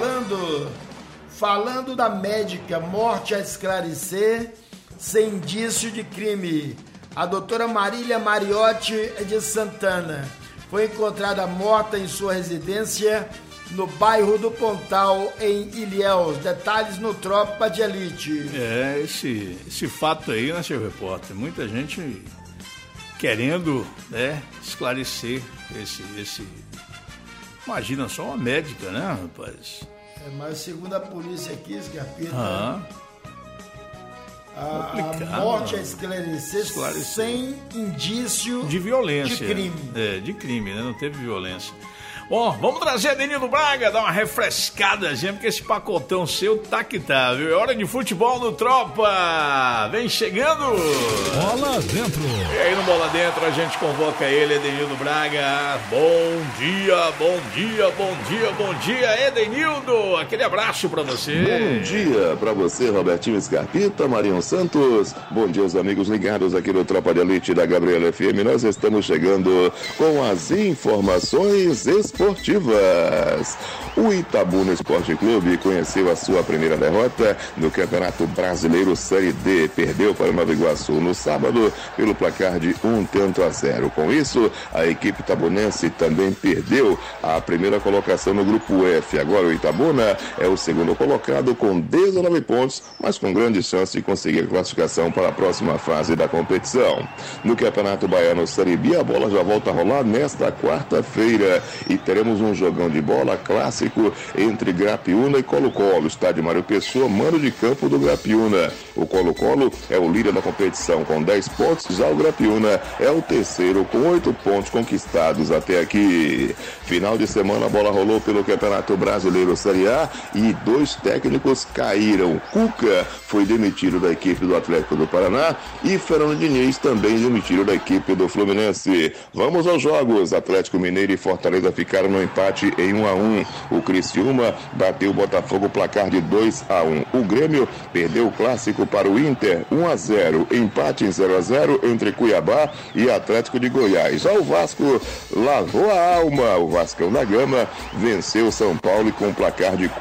falando da médica, morte a esclarecer sem indício de crime. A doutora Marília Mariotti de Santana foi encontrada morta em sua residência no bairro do Pontal, em Ilhéus. Detalhes no Tropa de Elite. Esse fato aí, né, seu repórter? Muita gente querendo, esclarecer esse... Imagina, só uma médica, né, rapaz? Mas segundo a polícia aqui, Scarpita, a morte a esclarecer sem indício de violência. De crime. De crime, né? Não teve violência. Bom, vamos trazer Denildo Braga, dar uma refrescada, gente, porque esse pacotão seu tá que tá, viu? É hora de futebol no Tropa! Vem chegando! Bola dentro! E aí no Bola Dentro a gente convoca ele, Denildo Braga. Bom dia, bom dia, bom dia, bom dia, Edenildo! Aquele abraço pra você! Bom dia pra você, Robertinho Scarpita, Marinho Santos. Bom dia aos amigos ligados aqui no Tropa de Elite da Gabriela FM. Nós estamos chegando com as informações esportivas. O Itabuna Esporte Clube conheceu a sua primeira derrota no Campeonato Brasileiro Série D. Perdeu para o Nova Iguaçu no sábado pelo placar de 1-0. Com isso, a equipe itabunense também perdeu a primeira colocação no Grupo F. Agora o Itabuna é o segundo colocado com 19 pontos, mas com grande chance de conseguir a classificação para a próxima fase da competição. No Campeonato Baiano Série B, a bola já volta a rolar nesta quarta-feira e teremos um jogão de bola clássico entre Grapiúna e Colo-Colo. Estádio Mário Pessoa, mando de campo do Grapiúna. O Colo-Colo é o líder da competição com 10 pontos, já o Grapiúna é o terceiro com 8 pontos conquistados até aqui. Final de semana a bola rolou pelo Campeonato Brasileiro Série A e 2 técnicos caíram. Cuca foi demitido da equipe do Atlético do Paraná e Fernando Diniz também demitido da equipe do Fluminense. Vamos aos jogos. Atlético Mineiro e Fortaleza ficaram no empate em 1-1. O Criciúma bateu o Botafogo placar de 2-1. O Grêmio perdeu o clássico para o Inter 1-0. Empate em 0-0 entre Cuiabá e Atlético de Goiás. Já o Vasco lavou a alma. O Vascão da Gama venceu o São Paulo com um placar de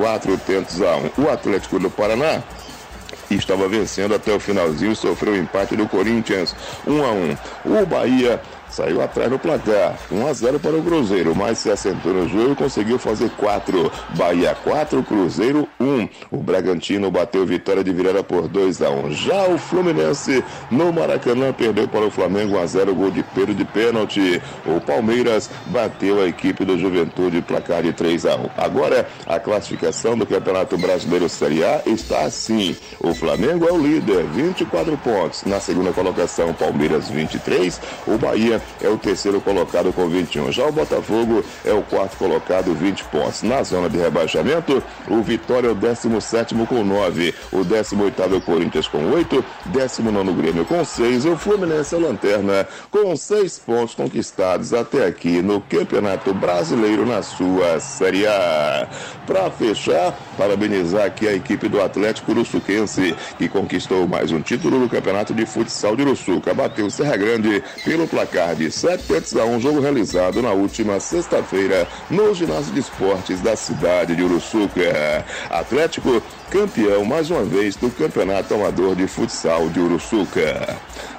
4-1. O Atlético do Paraná estava vencendo até o finalzinho, sofreu o empate do Corinthians 1-1. O Bahia saiu atrás no placar, 1-0 para o Cruzeiro, mas se assentou no jogo e conseguiu fazer 4. Bahia 4, Cruzeiro 1. O Bragantino bateu vitória de virada por 2-1. Já o Fluminense no Maracanã perdeu para o Flamengo 1-0, gol de Pedro de pênalti. O Palmeiras bateu a equipe do Juventude, placar de 3-1. Agora a classificação do Campeonato Brasileiro Série A está assim. O Flamengo é o líder, 24 pontos. Na segunda colocação, Palmeiras 23. O Bahia é o terceiro colocado com 21. Já o Botafogo é o quarto colocado, 20 pontos. Na zona de rebaixamento, o Vitória é o 17º com 9. O 18º é o Corinthians com 8. 19º Grêmio com 6. E o Fluminense é o lanterna com 6 pontos conquistados até aqui no Campeonato Brasileiro na sua Série A. Para fechar, parabenizar aqui a equipe do Atlético Uruçuquense, que conquistou mais um título no Campeonato de Futsal de Uruçuca. Bateu o Serra Grande pelo placar de 7-1, jogo realizado na última sexta-feira no Ginásio de Esportes da cidade de Uruçuca. Atlético campeão mais uma vez do Campeonato Amador de Futsal de Uruçuca.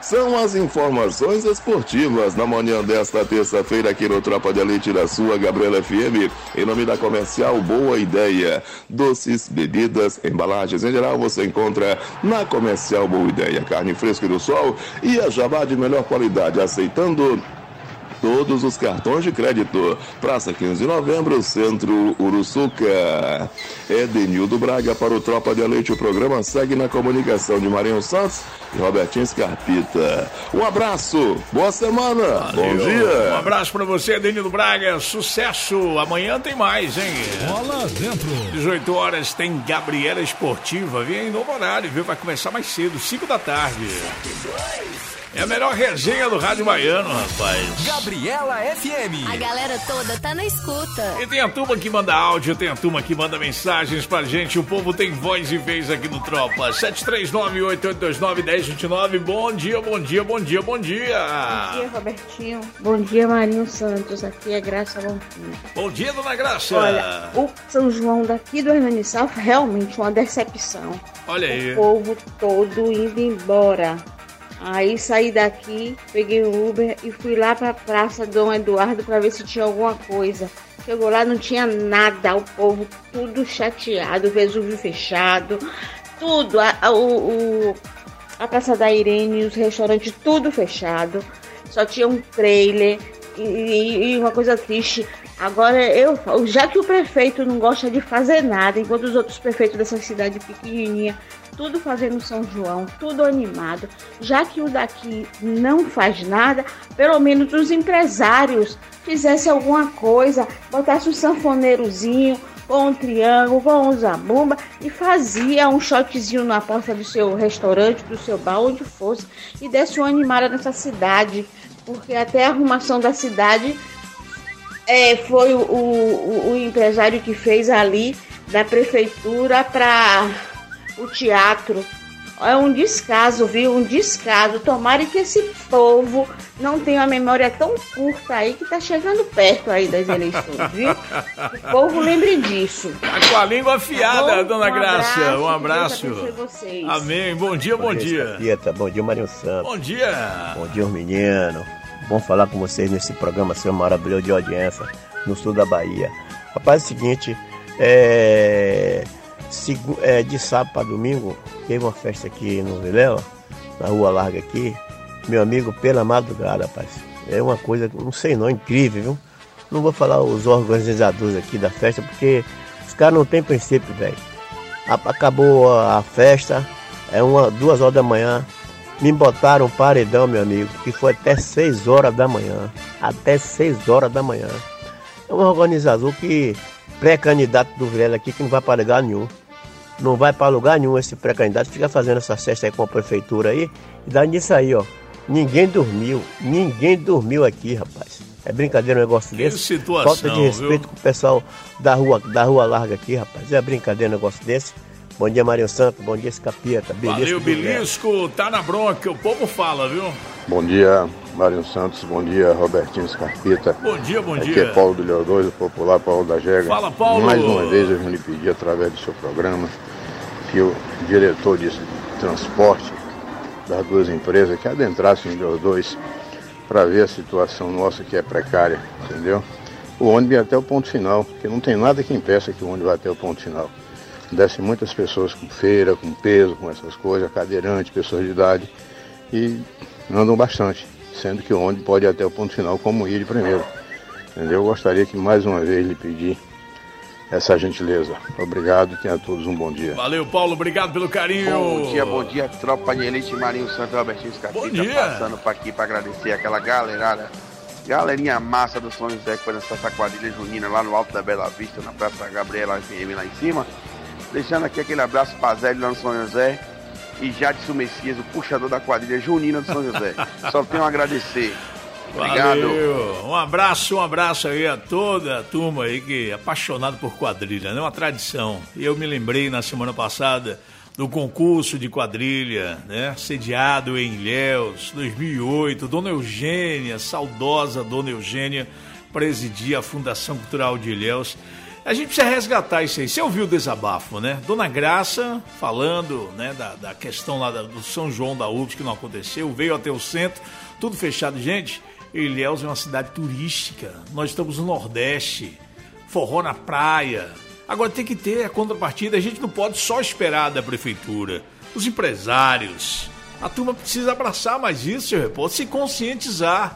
são as informações esportivas na manhã desta terça-feira aqui no Tropa de Elite da sua Gabriela FM, em nome da Comercial Boa Ideia. Doces, bebidas, embalagens em geral você encontra na Comercial Boa Ideia. Carne fresca do sol e a jabá de melhor qualidade, aceitando todos os cartões de crédito. Praça 15 de Novembro, Centro Uruçuca. Edenildo Braga para o Tropa de Elite. O programa segue na comunicação de Marinho Santos e Robertinho Scarpita. Um abraço, boa semana. Valeu. Bom dia. Um abraço pra você, Edenildo Braga. Sucesso. Amanhã tem mais, hein? Bola dentro. 18 horas tem Gabriela Esportiva. Vem em novo horário, viu? Vai começar mais cedo, 5 da tarde. É a melhor resenha do Rádio Baiano, rapaz. Gabriela FM. A galera toda tá na escuta. E tem a turma que manda áudio, tem a turma que manda mensagens pra gente. O povo tem voz e vez aqui no Tropa. 739-8829-1029. Bom dia, bom dia, bom dia, bom dia. Bom dia, Robertinho. Bom dia, Marinho Santos. Aqui é Graça Bonfim. Bom dia, dona Graça. Olha, o São João daqui do Hernani Salvo é realmente uma decepção. Olha aí. O povo todo indo embora. Aí saí daqui, peguei o Uber e fui lá pra Praça Dom Eduardo pra ver se tinha alguma coisa. Chegou lá, não tinha nada, o povo tudo chateado, o Vesúvio fechado, tudo, a Praça da Irene, os restaurantes tudo fechado, só tinha um trailer e uma coisa triste. Agora, já que o prefeito não gosta de fazer nada, enquanto os outros prefeitos dessa cidade pequenininha, tudo fazendo São João, tudo animado, já que o daqui não faz nada, pelo menos os empresários fizessem alguma coisa, botasse um sanfoneirozinho, com um triângulo, com um zabumba e fazia um shotzinho na porta do seu restaurante, do seu bar, onde fosse, e desse uma animada nessa cidade, porque até a arrumação da cidade foi o empresário que fez ali da prefeitura para o teatro. É um descaso, viu? Um descaso. Tomara que esse povo não tenha uma memória tão curta aí que tá chegando perto aí das eleições, viu? O povo lembre disso. Tá com a língua afiada, dona Graça. Um abraço. Vocês. Amém. Bom dia, bom dia. Bom dia, Marinho Santos. Bom dia. Bom dia, os meninos. Bom falar com vocês nesse programa seu maravilhoso de audiência no sul da Bahia. Rapaz, é o seguinte, de sábado para domingo teve uma festa aqui no Vilela, na Rua Larga aqui, meu amigo, pela madrugada, rapaz. É uma coisa, não sei não, incrível, viu? Não vou falar os organizadores aqui da festa, porque os caras não tem princípio, velho. Acabou a festa, 2 horas da manhã, me botaram um paredão, meu amigo, que foi até 6 horas da manhã. Até 6 horas da manhã. É um organizador que, pré-candidato do Vilela aqui, que não vai para lugar nenhum. Não vai para lugar nenhum esse pré-candidato, fica fazendo essa festa aí com a prefeitura aí, e dá nisso aí, ó. Ninguém dormiu aqui, rapaz. É brincadeira um negócio desse. Situação, falta de respeito, viu? Com o pessoal da rua Larga aqui, rapaz. É brincadeira um negócio desse. Bom dia, Marinho Santos. Bom dia, Escapeta. Valeu, Belisco. Tá na bronca, o povo fala, viu? Bom dia, Marinho Santos. Bom dia, Robertinho Escarpita. Bom dia, bom dia. Aqui é Paulo do Leodóis, o popular Paulo da Jega. Fala, Paulo. Mais uma vez eu vim lhe pedir, através do seu programa, que o diretor de transporte das duas empresas que adentrasse em Leodóis para ver a situação nossa que é precária, entendeu? O ônibus ia até o ponto final, porque não tem nada que impeça que o ônibus vá até o ponto final. Desce muitas pessoas com feira, com peso, com essas coisas, cadeirante, pessoas de idade, e andam bastante, sendo que o ônibus pode ir até o ponto final como ir de primeiro. Entendeu? Eu gostaria que mais uma vez lhe pedir essa gentileza. Obrigado e tenha a todos um bom dia. Valeu, Paulo, obrigado pelo carinho. Bom dia, tropa de elite, Marinho Santos, Robertinho Escarpita. Bom dia. Passando para aqui para agradecer aquela galerinha massa do São José que foi nessa quadrilha junina lá no Alto da Bela Vista, na Praça Gabriela FM lá em cima. Deixando aqui aquele abraço para Zé lá no São José e Jadson Messias, o puxador da quadrilha junina do São José. Só tenho a agradecer. Obrigado. Valeu. Um abraço aí a toda a turma aí que é apaixonado por quadrilha, né? Uma tradição. Eu me lembrei na semana passada do concurso de quadrilha, né? Sediado em Ilhéus, 2008. Dona Eugênia, saudosa Dona Eugênia, presidia a Fundação Cultural de Ilhéus. A gente precisa resgatar isso aí. Você ouviu o desabafo, né? Dona Graça falando, né, da questão lá do São João da UFS que não aconteceu, veio até o centro, tudo fechado. Gente, Ilhéus é uma cidade turística, nós estamos no Nordeste, forró na praia. Agora tem que ter a contrapartida, a gente não pode só esperar da prefeitura. Os empresários, a turma precisa abraçar mais isso, seu repórter, se conscientizar.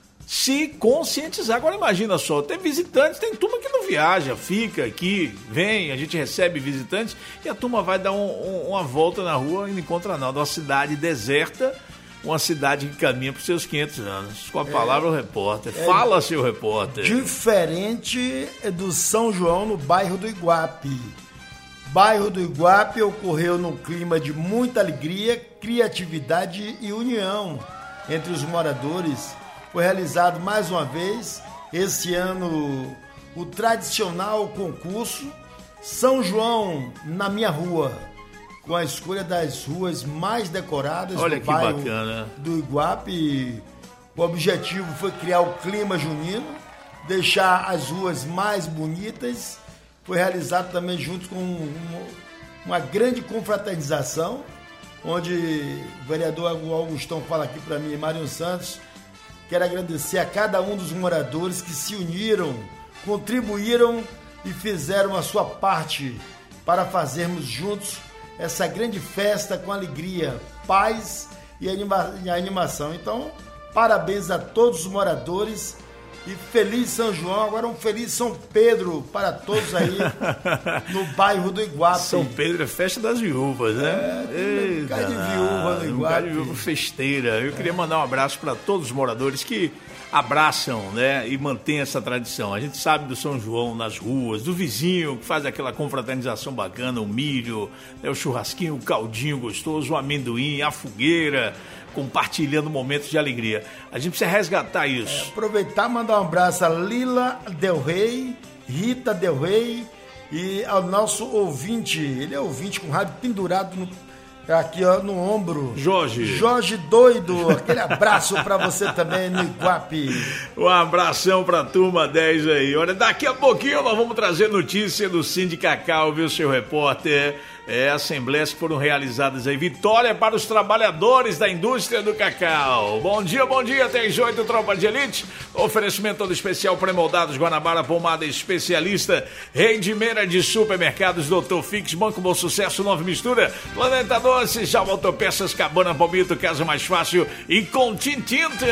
Agora imagina só, tem visitantes, tem turma que não viaja, fica aqui, vem, a gente recebe visitantes e a turma vai dar uma volta na rua e não encontra nada. Uma cidade deserta, uma cidade que caminha para os seus 500 anos. Com a palavra o repórter. Fala, seu repórter. Diferente do São João no bairro do Iguape. Bairro do Iguape ocorreu num clima de muita alegria, criatividade e união entre os moradores. Foi realizado mais uma vez, esse ano, o tradicional concurso São João na Minha Rua, com a escolha das ruas mais decoradas do bairro bacana. Do Iguape. O objetivo foi criar o clima junino, deixar as ruas mais bonitas. Foi realizado também junto com uma grande confraternização, onde o vereador Augustão fala aqui para mim, Mário Santos. Quero agradecer a cada um dos moradores que se uniram, contribuíram e fizeram a sua parte para fazermos juntos essa grande festa com alegria, paz e animação. Então, parabéns a todos os moradores e feliz São João, agora um feliz São Pedro para todos aí no bairro do Iguape. São Pedro é festa das viúvas, né? Um bocado de viúva no Iguape. Um bocado de viúva festeira. Eu queria mandar um abraço para todos os moradores que abraçam, né, e mantêm essa tradição. A gente sabe do São João nas ruas, do vizinho que faz aquela confraternização bacana, o milho, né, o churrasquinho, o caldinho gostoso, o amendoim, a fogueira, compartilhando momentos de alegria. A gente precisa resgatar isso. Aproveitar e mandar um abraço a Lila Del Rey, Rita Del Rey e ao nosso ouvinte. Ele é ouvinte com rádio pendurado aqui ó, no ombro. Jorge Doido. Aquele abraço pra você também no Iguape. Um abração pra turma 10 aí. Olha, daqui a pouquinho nós vamos trazer notícia do Sindicacau, viu, seu repórter? Assembleias que foram realizadas aí. Vitória para os trabalhadores da indústria do cacau. Bom dia, tem 8 Tropa de Elite. Oferecimento todo especial pré-moldados Guanabara, pomada especialista, Rendimeira de supermercados, Doutor Fix, Banco Bom Sucesso, Nova Mistura, Planeta Doce, Salva Autopeças, Cabana Palmito, Casa Mais Fácil e Contintintas.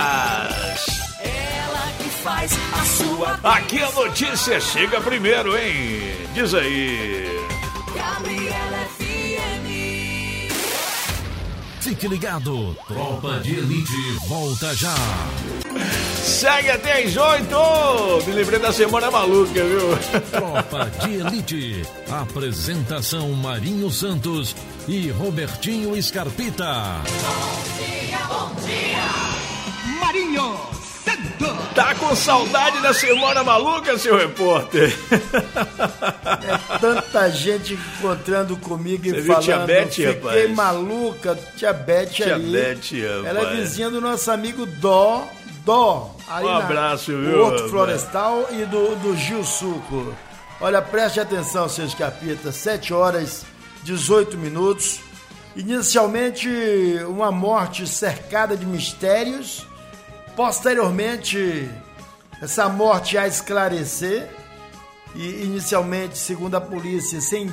Ela que faz a sua... Aqui a notícia chega primeiro, hein? Diz aí. Gabriela FM. Fique ligado, Tropa de Elite volta já. Segue até às 8. Me lembrei da semana maluca, viu? Tropa de Elite. Apresentação Marinho Santos e Robertinho Scarpita. Bom dia. Marinho Santos. Tá com saudade da semana maluca, seu repórter? É tanta gente encontrando comigo e você falando. Tia Beth, fiquei rapaz? Tia Beth ali. Rapaz. Ela é vizinha do nosso amigo Dó. Ali um abraço, no viu? Horto Florestal e do Gil Suco. Olha, preste atenção, seus capitas. 7 horas, 18 minutos. Inicialmente, uma morte cercada de mistérios. Posteriormente, essa morte a esclarecer. E inicialmente, segundo a polícia, sem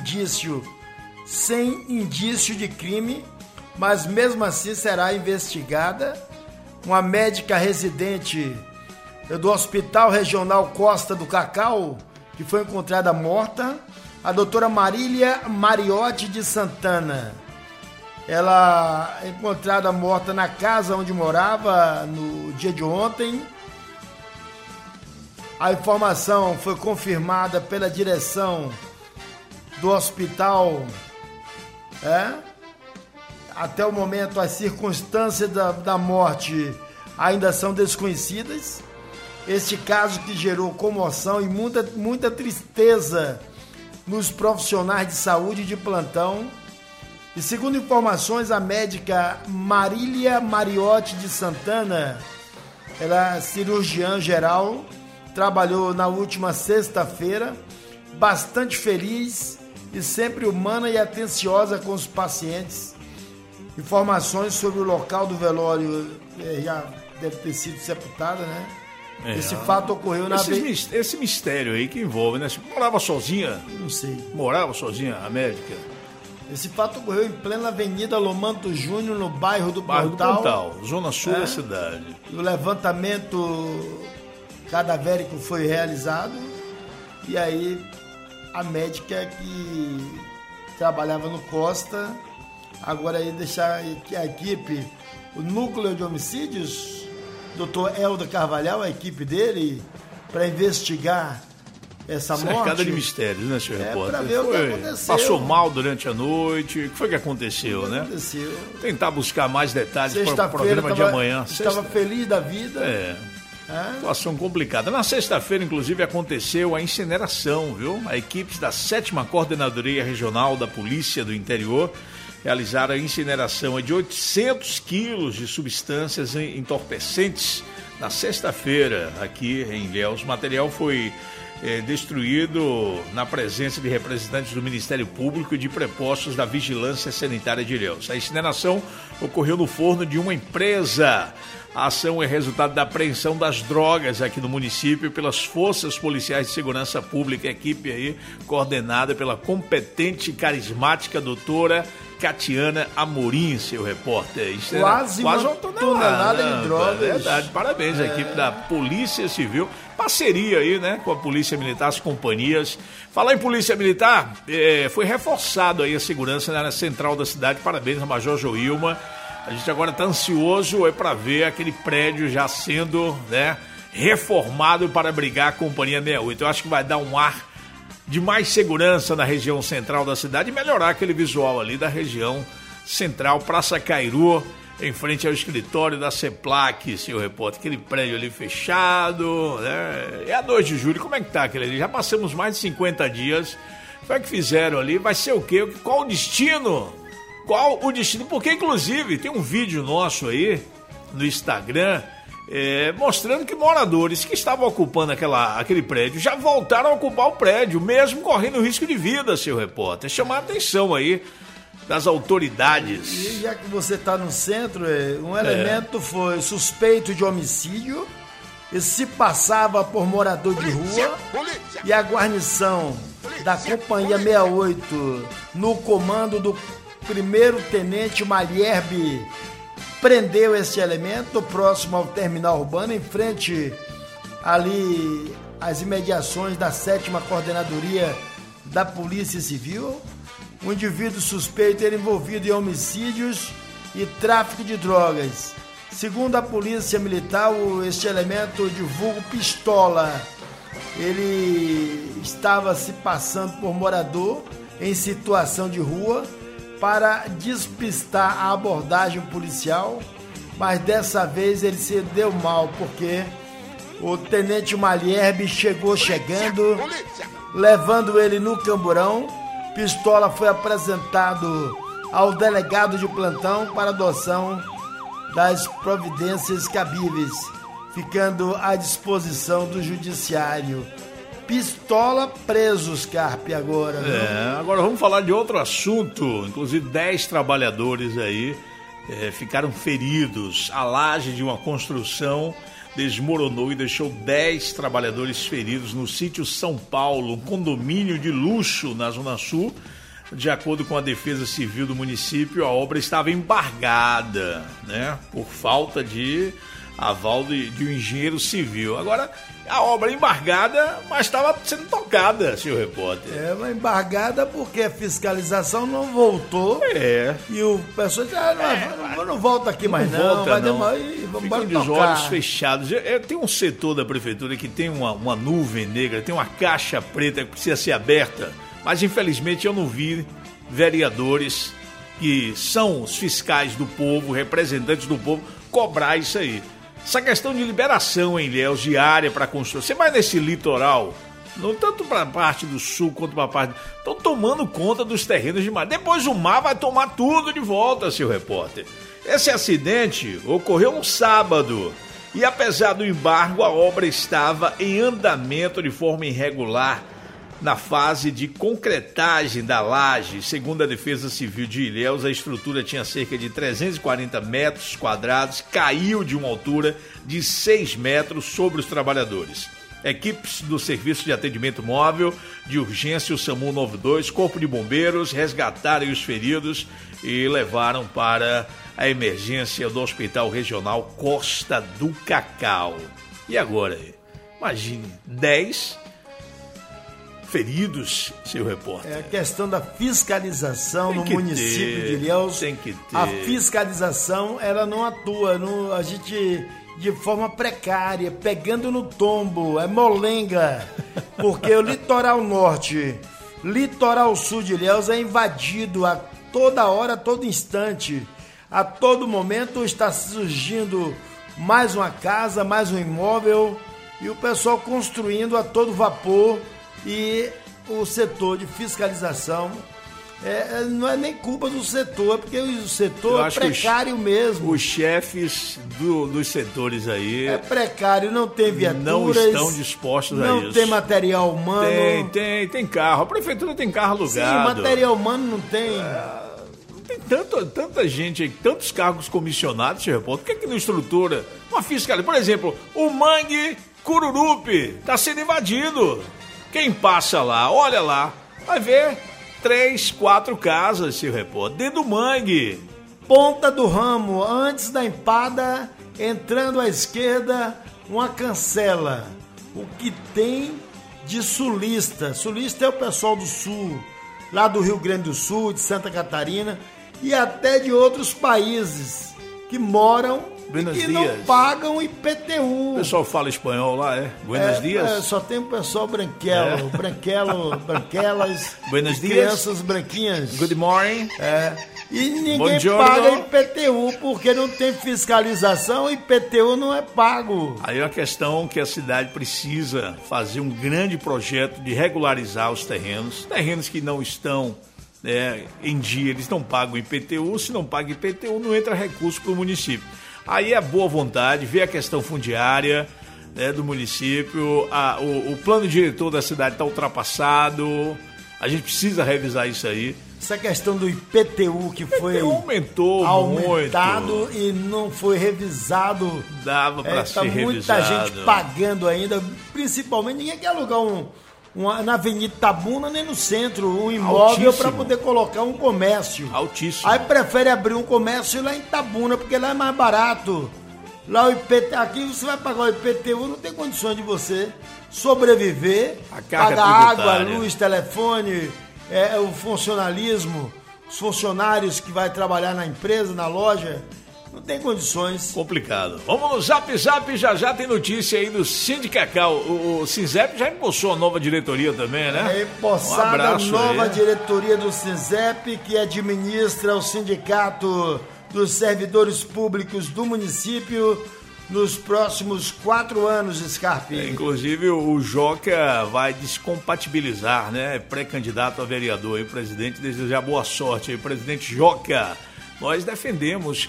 indício de crime, mas mesmo assim será investigada. Uma médica residente do Hospital Regional Costa do Cacau, que foi encontrada morta, a doutora Marília Mariotti de Santana. Ela é encontrada morta na casa onde morava no dia de ontem. A informação foi confirmada pela direção do hospital. Até o momento, as circunstâncias da morte ainda são desconhecidas. Este caso que gerou comoção e muita tristeza nos profissionais de saúde de plantão. E segundo informações, a médica Marília Mariotti de Santana, ela é cirurgiã geral, trabalhou na última sexta-feira bastante feliz e sempre humana e atenciosa com os pacientes. Informações sobre o local do velório já deve ter sido sepultada, né? Esse fato ocorreu na... Esse mistério aí que envolve, né? Você morava sozinha? Não sei. Morava sozinha, a médica? Esse fato ocorreu em plena Avenida Lomanto Júnior, no bairro do Portal, zona sul da cidade. O levantamento cadavérico foi realizado e aí a médica que trabalhava no Costa, agora aí deixar que a equipe, o núcleo de homicídios, Dr. Helder Carvalhal, a equipe dele, para investigar essa morte. Cercada de mistérios, né, senhor repórter? Para ver o que aconteceu. Passou mal durante a noite. O que foi que aconteceu, né? Aconteceu. Tentar buscar mais detalhes para o programa de amanhã. Estava feliz da vida. Situação complicada. Na sexta-feira, inclusive, aconteceu a incineração, viu? A equipe da 7ª Coordenadoria Regional da Polícia do Interior realizaram a incineração de 800 quilos de substâncias entorpecentes na sexta-feira aqui em Ilhéus. O material foi destruído na presença de representantes do Ministério Público e de prepostos da Vigilância Sanitária de Ilhéus. A incineração ocorreu no forno de uma empresa. A ação é resultado da apreensão das drogas aqui no município pelas forças policiais de segurança pública, equipe aí coordenada pela competente e carismática doutora Catiana Amorim, seu repórter. Quase uma tonelada de drogas. É verdade, parabéns à equipe da Polícia Civil. Parceria aí, né, com a Polícia Militar, as companhias. Falar em Polícia Militar, foi reforçado aí a segurança na área central da cidade. Parabéns a Major Joilma. A gente agora está ansioso para ver aquele prédio já sendo, né, reformado para abrigar a Companhia 68. Eu acho que vai dar um ar de mais segurança na região central da cidade e melhorar aquele visual ali da região central, Praça Cairu, em frente ao escritório da CEPLAC, senhor repórter, aquele prédio ali fechado, né? É a 2 de julho, como é que tá aquele ali? Já passamos mais de 50 dias, o que é que fizeram ali? Vai ser o quê? Qual o destino? Qual o destino? Porque, inclusive, tem um vídeo nosso aí no Instagram mostrando que moradores que estavam ocupando aquele prédio já voltaram a ocupar o prédio, mesmo correndo risco de vida, seu repórter. Chamar a atenção aí das autoridades. E já que você está no centro, um elemento foi suspeito de homicídio e se passava por morador de rua e a guarnição da Companhia 68 no comando do primeiro-tenente Malherbe prendeu esse elemento próximo ao terminal urbano, em frente ali às imediações da 7ª Coordenadoria da Polícia Civil. O indivíduo suspeito era envolvido em homicídios e tráfico de drogas. Segundo a Polícia Militar, este elemento de vulgo Pistola, ele estava se passando por morador em situação de rua para despistar a abordagem policial, mas dessa vez ele se deu mal, porque o tenente Malherbe chegando, levando ele no camburão. Pistola foi apresentado ao delegado de plantão para adoção das providências cabíveis, ficando à disposição do judiciário. Pistola preso, Scarpe, agora. Agora vamos falar de outro assunto. Inclusive 10 trabalhadores aí ficaram feridos. A laje de uma construção desmoronou e deixou 10 trabalhadores feridos no sítio São Paulo, um condomínio de luxo na Zona Sul. De acordo com a Defesa Civil do município, a obra estava embargada, né, por falta de aval de um engenheiro civil. Agora, a obra embargada, mas estava sendo tocada, senhor repórter. Uma embargada porque a fiscalização não voltou. E o pessoal disse, não volta aqui mais não. Vai demorar e vamos embora tocar. Ficam de olhos fechados. Tem um setor da prefeitura que tem uma nuvem negra, tem uma caixa preta que precisa ser aberta, mas infelizmente eu não vi vereadores que são os fiscais do povo, representantes do povo, cobrar isso aí. Essa questão de liberação em Ilhéus de área para construção. Você vai nesse litoral, não tanto para a parte do sul quanto para a parte... Estão tomando conta dos terrenos de mar. Depois o mar vai tomar tudo de volta, seu repórter. Esse acidente ocorreu no sábado. E apesar do embargo, a obra estava em andamento de forma irregular na fase de concretagem da laje. Segundo a Defesa Civil de Ilhéus, a estrutura tinha cerca de 340 metros quadrados, caiu de uma altura de 6 metros sobre os trabalhadores. Equipes do Serviço de Atendimento Móvel de Urgência, o SAMU 92, Corpo de Bombeiros, resgataram os feridos e levaram para a emergência do Hospital Regional Costa do Cacau. E agora? Imagine, 10 feridos, seu repórter. É a questão da fiscalização no município de Ilhéus. Tem que ter. A fiscalização, ela não atua, a gente... de forma precária, pegando no tombo, é molenga, porque o litoral norte, litoral sul de Ilhéus é invadido a toda hora, a todo instante, a todo momento está surgindo mais uma casa, mais um imóvel e o pessoal construindo a todo vapor e o setor de fiscalização não é nem culpa do setor, porque o setor é precário mesmo. Os chefes dos setores aí... É precário, não tem viaturas... Não estão dispostos a isso. Não tem material humano... Tem carro. A prefeitura tem carro alugado. Sim, material humano não tem... Tem tanta gente aí, tantos cargos comissionados, seu repórter. Por que não estrutura uma fiscalização? Por exemplo, o Mangue Cururupi está sendo invadido. Quem passa lá, olha lá, vai ver... 3, 4 casas, seu repórter, dentro do mangue. Ponta do Ramo, antes da empada, entrando à esquerda, uma cancela. O que tem de sulista? Sulista é o pessoal do sul, lá do Rio Grande do Sul, de Santa Catarina e até de outros países que moram Buenos e que dias. Não pagam IPTU. O pessoal fala espanhol lá, é? Buenos dias? Só tem o pessoal branquelo, branquelas, Buenos dias. Crianças branquinhas. Good morning. E ninguém Buongiorno. paga IPTU, porque não tem fiscalização, IPTU não é pago. Aí é uma questão que a cidade precisa fazer um grande projeto de regularizar os terrenos que não estão em dia, eles não pagam IPTU, se não paga IPTU não entra recurso para o município. Aí é boa vontade, ver a questão fundiária do município, o plano diretor da cidade está ultrapassado, a gente precisa revisar isso aí. Essa questão do IPTU que foi aumentado muito. E não foi revisado. Dava para ser revisado. Muita gente pagando ainda, principalmente ninguém quer alugar na Avenida Itabuna, nem no centro, um imóvel para poder colocar um comércio. Altíssimo. Aí prefere abrir um comércio lá em Itabuna, porque lá é mais barato. Lá o IPTU, aqui você vai pagar o IPTU, não tem condições de você sobreviver, pagar água, luz, telefone, o funcionalismo, os funcionários que vai trabalhar na empresa, na loja. Não tem condições. Complicado. Vamos no Zap, já tem notícia aí do Sindicacau. O Sinzep já empossou a nova diretoria também, né? Empossada a nova diretoria do Sinzep, que administra o sindicato dos servidores públicos do município nos próximos 4 anos, Scarpi. Inclusive o Joca vai descompatibilizar, né? Pré-candidato a vereador. E o presidente deseja boa sorte aí, presidente Joca. Nós defendemos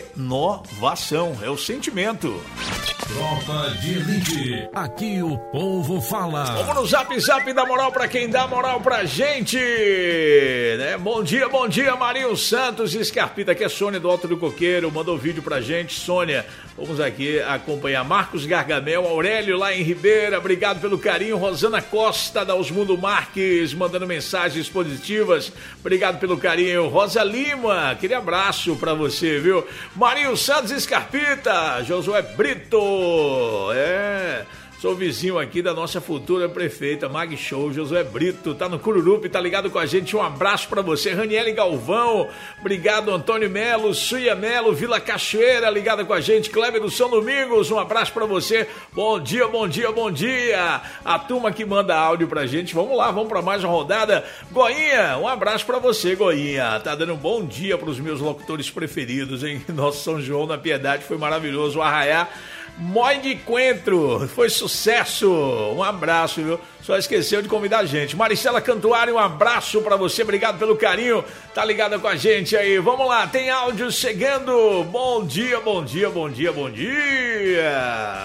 renovação, é o sentimento. Tropa de Elite, aqui o povo fala. Vamos no Zap, dá moral pra quem dá moral pra gente, né? Bom dia, Marinho Santos, Scarpita, aqui é Sônia do Alto do Coqueiro, mandou vídeo pra gente, Sônia. Vamos aqui acompanhar Marcos Gargamel, Aurélio lá em Ribeira, obrigado pelo carinho, Rosana Costa da Osmundo Marques, mandando mensagens positivas, obrigado pelo carinho, Rosa Lima, aquele abraço pra você, viu? Marinho Santos, Scarpita, Josué Brito, sou vizinho aqui da nossa futura prefeita, Mag Show, Josué Brito, tá no Cururupi, tá ligado com a gente, um abraço pra você, Raniele Galvão, obrigado Antônio Melo, Suia Melo, Vila Cachoeira, ligada com a gente, Kleber do São Domingos, um abraço pra você, bom dia, a turma que manda áudio pra gente, vamos lá, vamos pra mais uma rodada, Goinha, um abraço pra você, Goinha, tá dando um bom dia pros meus locutores preferidos, hein, nosso São João na Piedade foi maravilhoso, o Arraiá, Moi de Coentro, foi sucesso, um abraço, viu? Só esqueceu de convidar a gente. Maricela Cantuário, um abraço pra você, obrigado pelo carinho, tá ligada com a gente aí. Vamos lá, tem áudio chegando. Bom dia.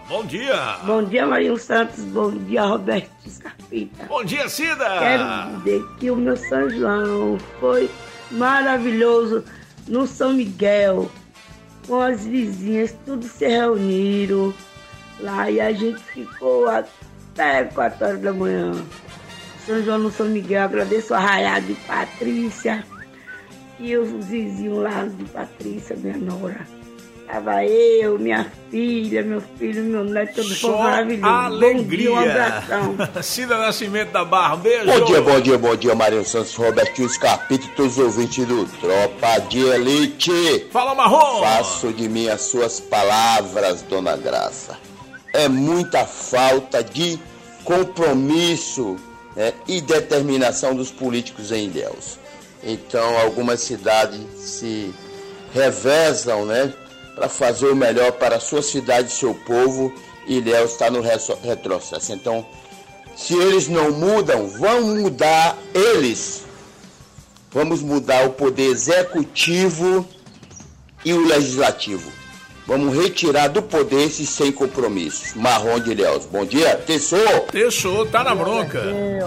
Bom dia. Bom dia, Marinho Santos. Bom dia, Roberto Scarpita. Bom dia, Cida. Quero dizer que o meu São João foi maravilhoso no São Miguel, com as vizinhas, tudo se reuniram lá e a gente ficou até 4 horas da manhã. São João no São Miguel, agradeço a Raiada de Patrícia e os vizinhos lá de Patrícia, minha nora. Tava eu, minha filha, meu filho, meu neto, todo povo maravilhoso. Alegria. Bom dia, um abração. Cida Nascimento da Barra, um beijo. Bom dia, Marinho Santos, Robertinho Scarpita e todos os ouvintes do Tropa de Elite. Fala, Marrom. Faço de mim as suas palavras, dona Graça. É muita falta de compromisso, né, e determinação dos políticos em Ilhéus. Então, algumas cidades se revezam, né, para fazer o melhor para a sua cidade e seu povo, e Ilhéus está no retrocesso. Então, se eles não mudam, vão mudar eles. Vamos mudar o poder executivo e o legislativo. Vamos retirar do poder esses sem compromissos. Marrom de Ilhéus. Bom dia, Tessô, tá na bronca.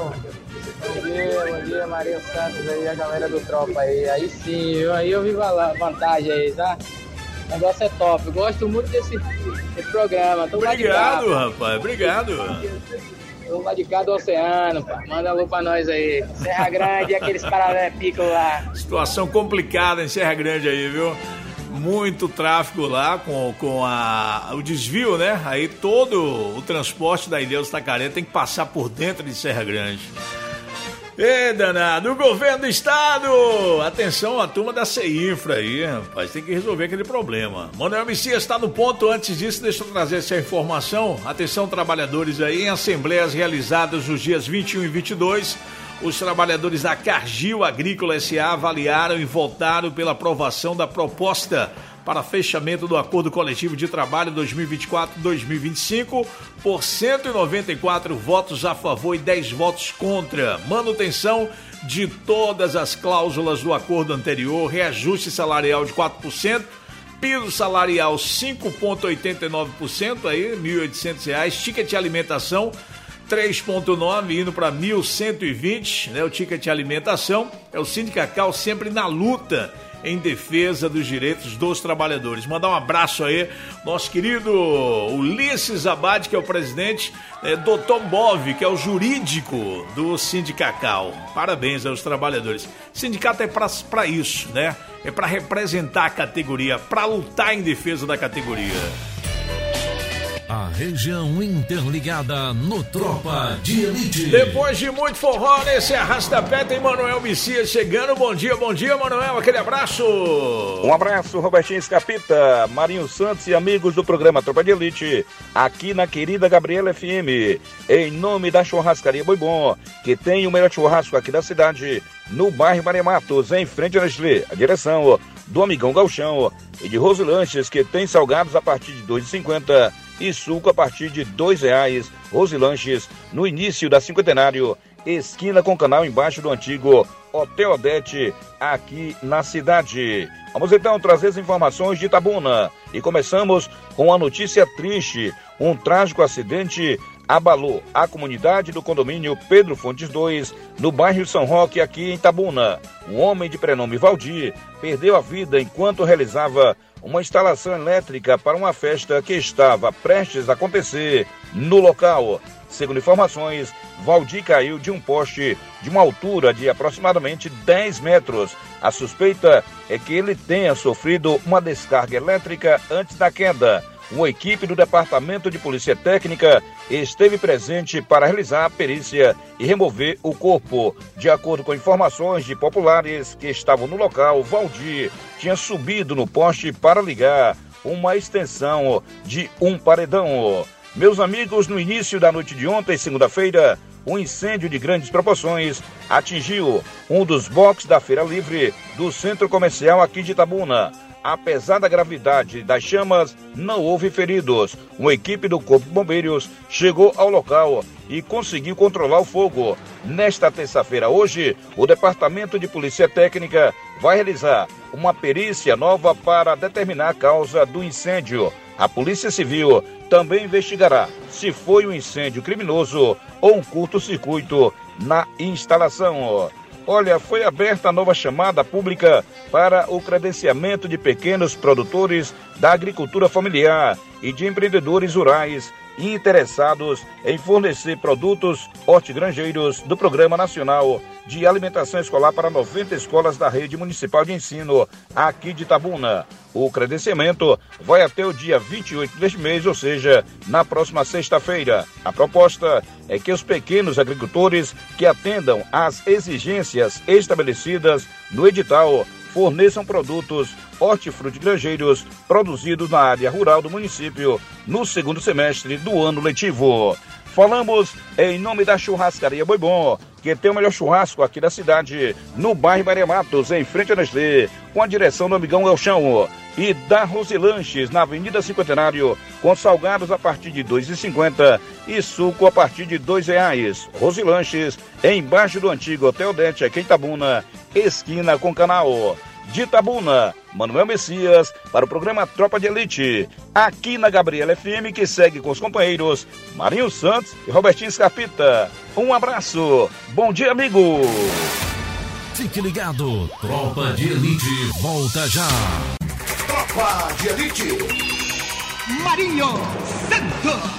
Bom dia, Marinho Santos aí, a galera do Tropa aí. Aí sim, aí eu vi vantagem aí, tá? O negócio é top, eu gosto muito desse programa. Obrigado, rapaz, obrigado. Tô lá de cá do oceano, pá. Manda alô pra nós aí. Serra Grande e aqueles caras pico lá. Situação complicada em Serra Grande aí, viu? Muito tráfego lá com o desvio, né? Aí todo o transporte da Ilhéus Tacaré tem que passar por dentro de Serra Grande. Ê, danado, o governo do estado! Atenção, a turma da CEINFRA aí, rapaz, tem que resolver aquele problema. Manuel Messias está no ponto. Antes disso, deixa eu trazer essa informação. Atenção, trabalhadores aí, em assembleias realizadas nos dias 21 e 22, os trabalhadores da Cargill Agrícola S.A. avaliaram e votaram pela aprovação da proposta para fechamento do Acordo Coletivo de Trabalho 2024-2025 por 194 votos a favor e 10 votos contra. Manutenção de todas as cláusulas do acordo anterior, reajuste salarial de 4%, piso salarial 5,89%, aí R$ 1.800, ticket de alimentação 3,9 indo para 1.120, né? O ticket de alimentação é o Sindicacal sempre na luta em defesa dos direitos dos trabalhadores. Mandar um abraço aí, nosso querido Ulisses Abad, que é o presidente, Dr. Bov, que é o jurídico do Sindicacal. Parabéns aos trabalhadores. Sindicato é para isso, né? É para representar a categoria, para lutar em defesa da categoria. A região interligada no Tropa de Elite. Depois de muito forró, nesse arrasta-pé tem Manuel Messias chegando. Bom dia, Manuel, aquele abraço. Um abraço, Robertinho Scarpita, Marinho Santos e amigos do programa Tropa de Elite, aqui na querida Gabriela FM, em nome da Churrascaria Boi Bom, que tem o melhor churrasco aqui da cidade, no bairro Maria Matos, em frente a Nestlé. A direção do Amigão Galchão e de Rosilanches, que tem salgados a partir de R$ 2,50 e suco a partir de R$ 2,00. Rosilanches, no início da Cinquentenário, esquina com o canal embaixo do antigo Hotel Odete, aqui na cidade. Vamos então trazer as informações de Itabuna. E começamos com uma notícia triste. Um trágico acidente abalou a comunidade do condomínio Pedro Fontes 2, no bairro São Roque, aqui em Itabuna. Um homem de prenome Valdir perdeu a vida enquanto realizava uma instalação elétrica para uma festa que estava prestes a acontecer no local. Segundo informações, Valdir caiu de um poste de uma altura de aproximadamente 10 metros. A suspeita é que ele tenha sofrido uma descarga elétrica antes da queda. Uma equipe do Departamento de Polícia Técnica esteve presente para realizar a perícia e remover o corpo. De acordo com informações de populares que estavam no local, Valdir tinha subido no poste para ligar uma extensão de um paredão. Meus amigos, no início da noite de ontem, segunda-feira, um incêndio de grandes proporções atingiu um dos boxes da Feira Livre do Centro Comercial aqui de Itabuna. Apesar da gravidade das chamas, não houve feridos. Uma equipe do Corpo de Bombeiros chegou ao local e conseguiu controlar o fogo. Nesta terça-feira, hoje, o Departamento de Polícia Técnica vai realizar uma perícia nova para determinar a causa do incêndio. A Polícia Civil também investigará se foi um incêndio criminoso ou um curto-circuito na instalação. Olha, foi aberta a nova chamada pública para o credenciamento de pequenos produtores da agricultura familiar e de empreendedores rurais interessados em fornecer produtos hortigranjeiros do Programa Nacional de Alimentação Escolar para 90 escolas da rede municipal de ensino aqui de Itabuna. O credenciamento vai até o dia 28 deste mês, ou seja, na próxima sexta-feira. A proposta é que os pequenos agricultores que atendam às exigências estabelecidas no edital forneçam produtos hortifrutigranjeiros produzidos na área rural do município no segundo semestre do ano letivo. Falamos em nome da Churrascaria Boi Bom, que tem o melhor churrasco aqui da cidade, no bairro Maria Matos, em frente a Nestlé, com a direção do amigão Elchão. E da Rosilanches, na Avenida Cinquentenário, com salgados a partir de R$ 2,50 e suco a partir de R$ 2,00. Rosilanches, embaixo do antigo Hotel Dete, aqui em Itabuna, esquina com Canal. De Itabuna, Manuel Messias, para o programa Tropa de Elite, aqui na Gabriela FM, que segue com os companheiros Marinho Santos e Robertinho Scarpita. Um abraço, bom dia, amigo! Fique ligado, Tropa de Elite volta já. Tropa de Elite, Marinho Santos.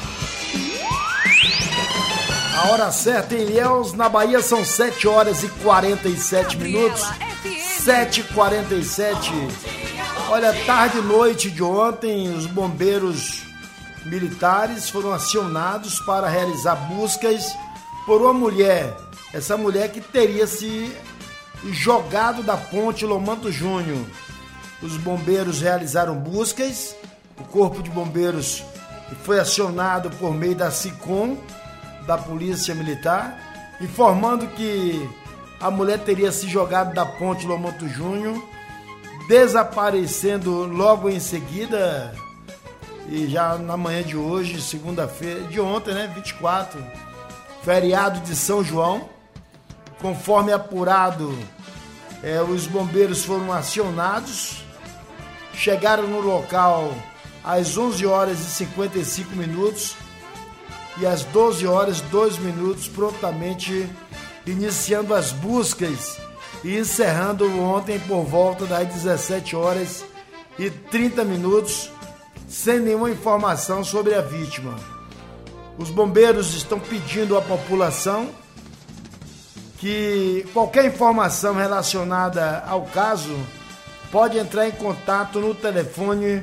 A hora certa em Ilhéus, na Bahia, são 7 horas e 47 minutos. 7h47. Olha, tarde e noite de ontem, os bombeiros militares foram acionados para realizar buscas por uma mulher. Essa mulher que teria se jogado da ponte Lomanto Júnior. Os bombeiros realizaram buscas. O Corpo de Bombeiros foi acionado por meio da SICOM, da Polícia Militar, informando que a mulher teria se jogado da ponte Lomanto Júnior, desaparecendo logo em seguida, e já na manhã de hoje, segunda-feira, de ontem, né, 24, feriado de São João. Conforme apurado, os bombeiros foram acionados, chegaram no local às 11 horas e 55 minutos e às 12 horas e 2 minutos, prontamente iniciando as buscas e encerrando ontem por volta das 17 horas e 30 minutos, sem nenhuma informação sobre a vítima. Os bombeiros estão pedindo à população que qualquer informação relacionada ao caso pode entrar em contato no telefone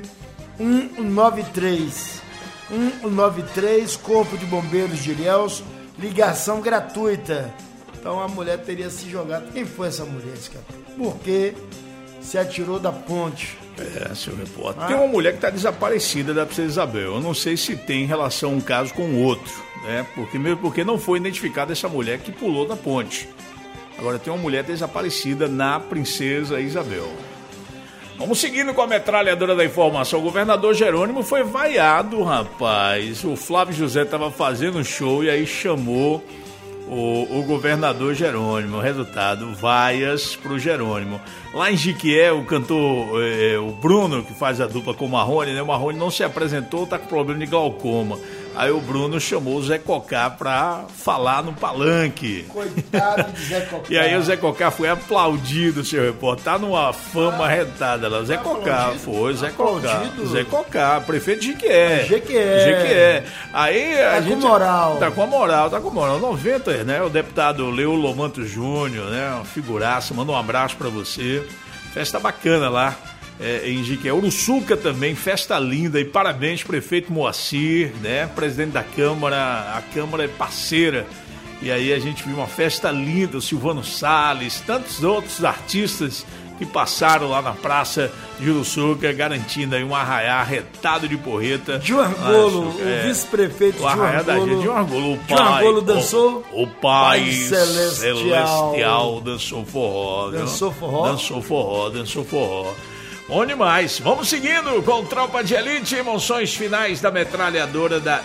193. 193, Corpo de Bombeiros de Ilhéus, ligação gratuita. Então a mulher teria se jogado. Quem foi essa mulher, cara? Por que se atirou da ponte? Seu repórter. Tem uma mulher que está desaparecida da Princesa Isabel. Eu não sei se tem relação um caso com o outro, né? Porque não foi identificada essa mulher que pulou da ponte. Agora tem uma mulher desaparecida na Princesa Isabel. Vamos seguindo com a metralhadora da informação. O governador Jerônimo foi vaiado, rapaz. O Flávio José estava fazendo show e aí chamou o governador Jerônimo. O resultado, vaias pro Jerônimo. Lá em Jiquié, o cantor, o Bruno, que faz a dupla com o Marrone, né? O Marrone não se apresentou, tá com problema de glaucoma. Aí o Bruno chamou o Zé Cocá pra falar no palanque. Coitado de Zé Cocá. E aí o Zé Cocá foi aplaudido, seu repórter. Tá numa fama retada lá. O Zé Cocá foi, Zé Cocá. Zé Cocá, prefeito de Jiquié. Jiquié. Aí a gente... Tá com moral. Tá com moral. 90, né? O deputado Leo Lomanto Júnior, né? Uma figuraça. Manda um abraço pra você. Festa bacana lá. Em Jiquié. Uruçuca também, festa linda, e parabéns prefeito Moacir, né, presidente da Câmara. A Câmara é parceira, e aí a gente viu uma festa linda, o Silvano Salles, tantos outros artistas que passaram lá na praça de Uruçuca, garantindo aí um arraiá retado de porreta. Gil Argolo, o vice-prefeito Gil Argolo. Gil Argolo, o pai. Gil Argolo dançou. O pai celestial dançou forró. Dançou forró. Bom demais. Vamos seguindo com Tropa de Elite, emoções finais da metralhadora da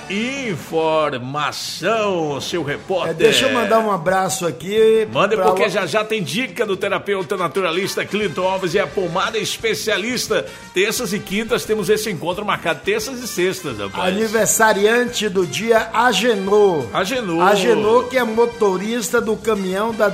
informação, seu repórter. Deixa eu mandar um abraço aqui. Manda porque já tem dica do terapeuta naturalista Clinton Alves e a pomada especialista. Terças e quintas temos esse encontro marcado, terças e sextas, rapaz. Aniversariante do dia, Agenor. Agenor, que é motorista do caminhão da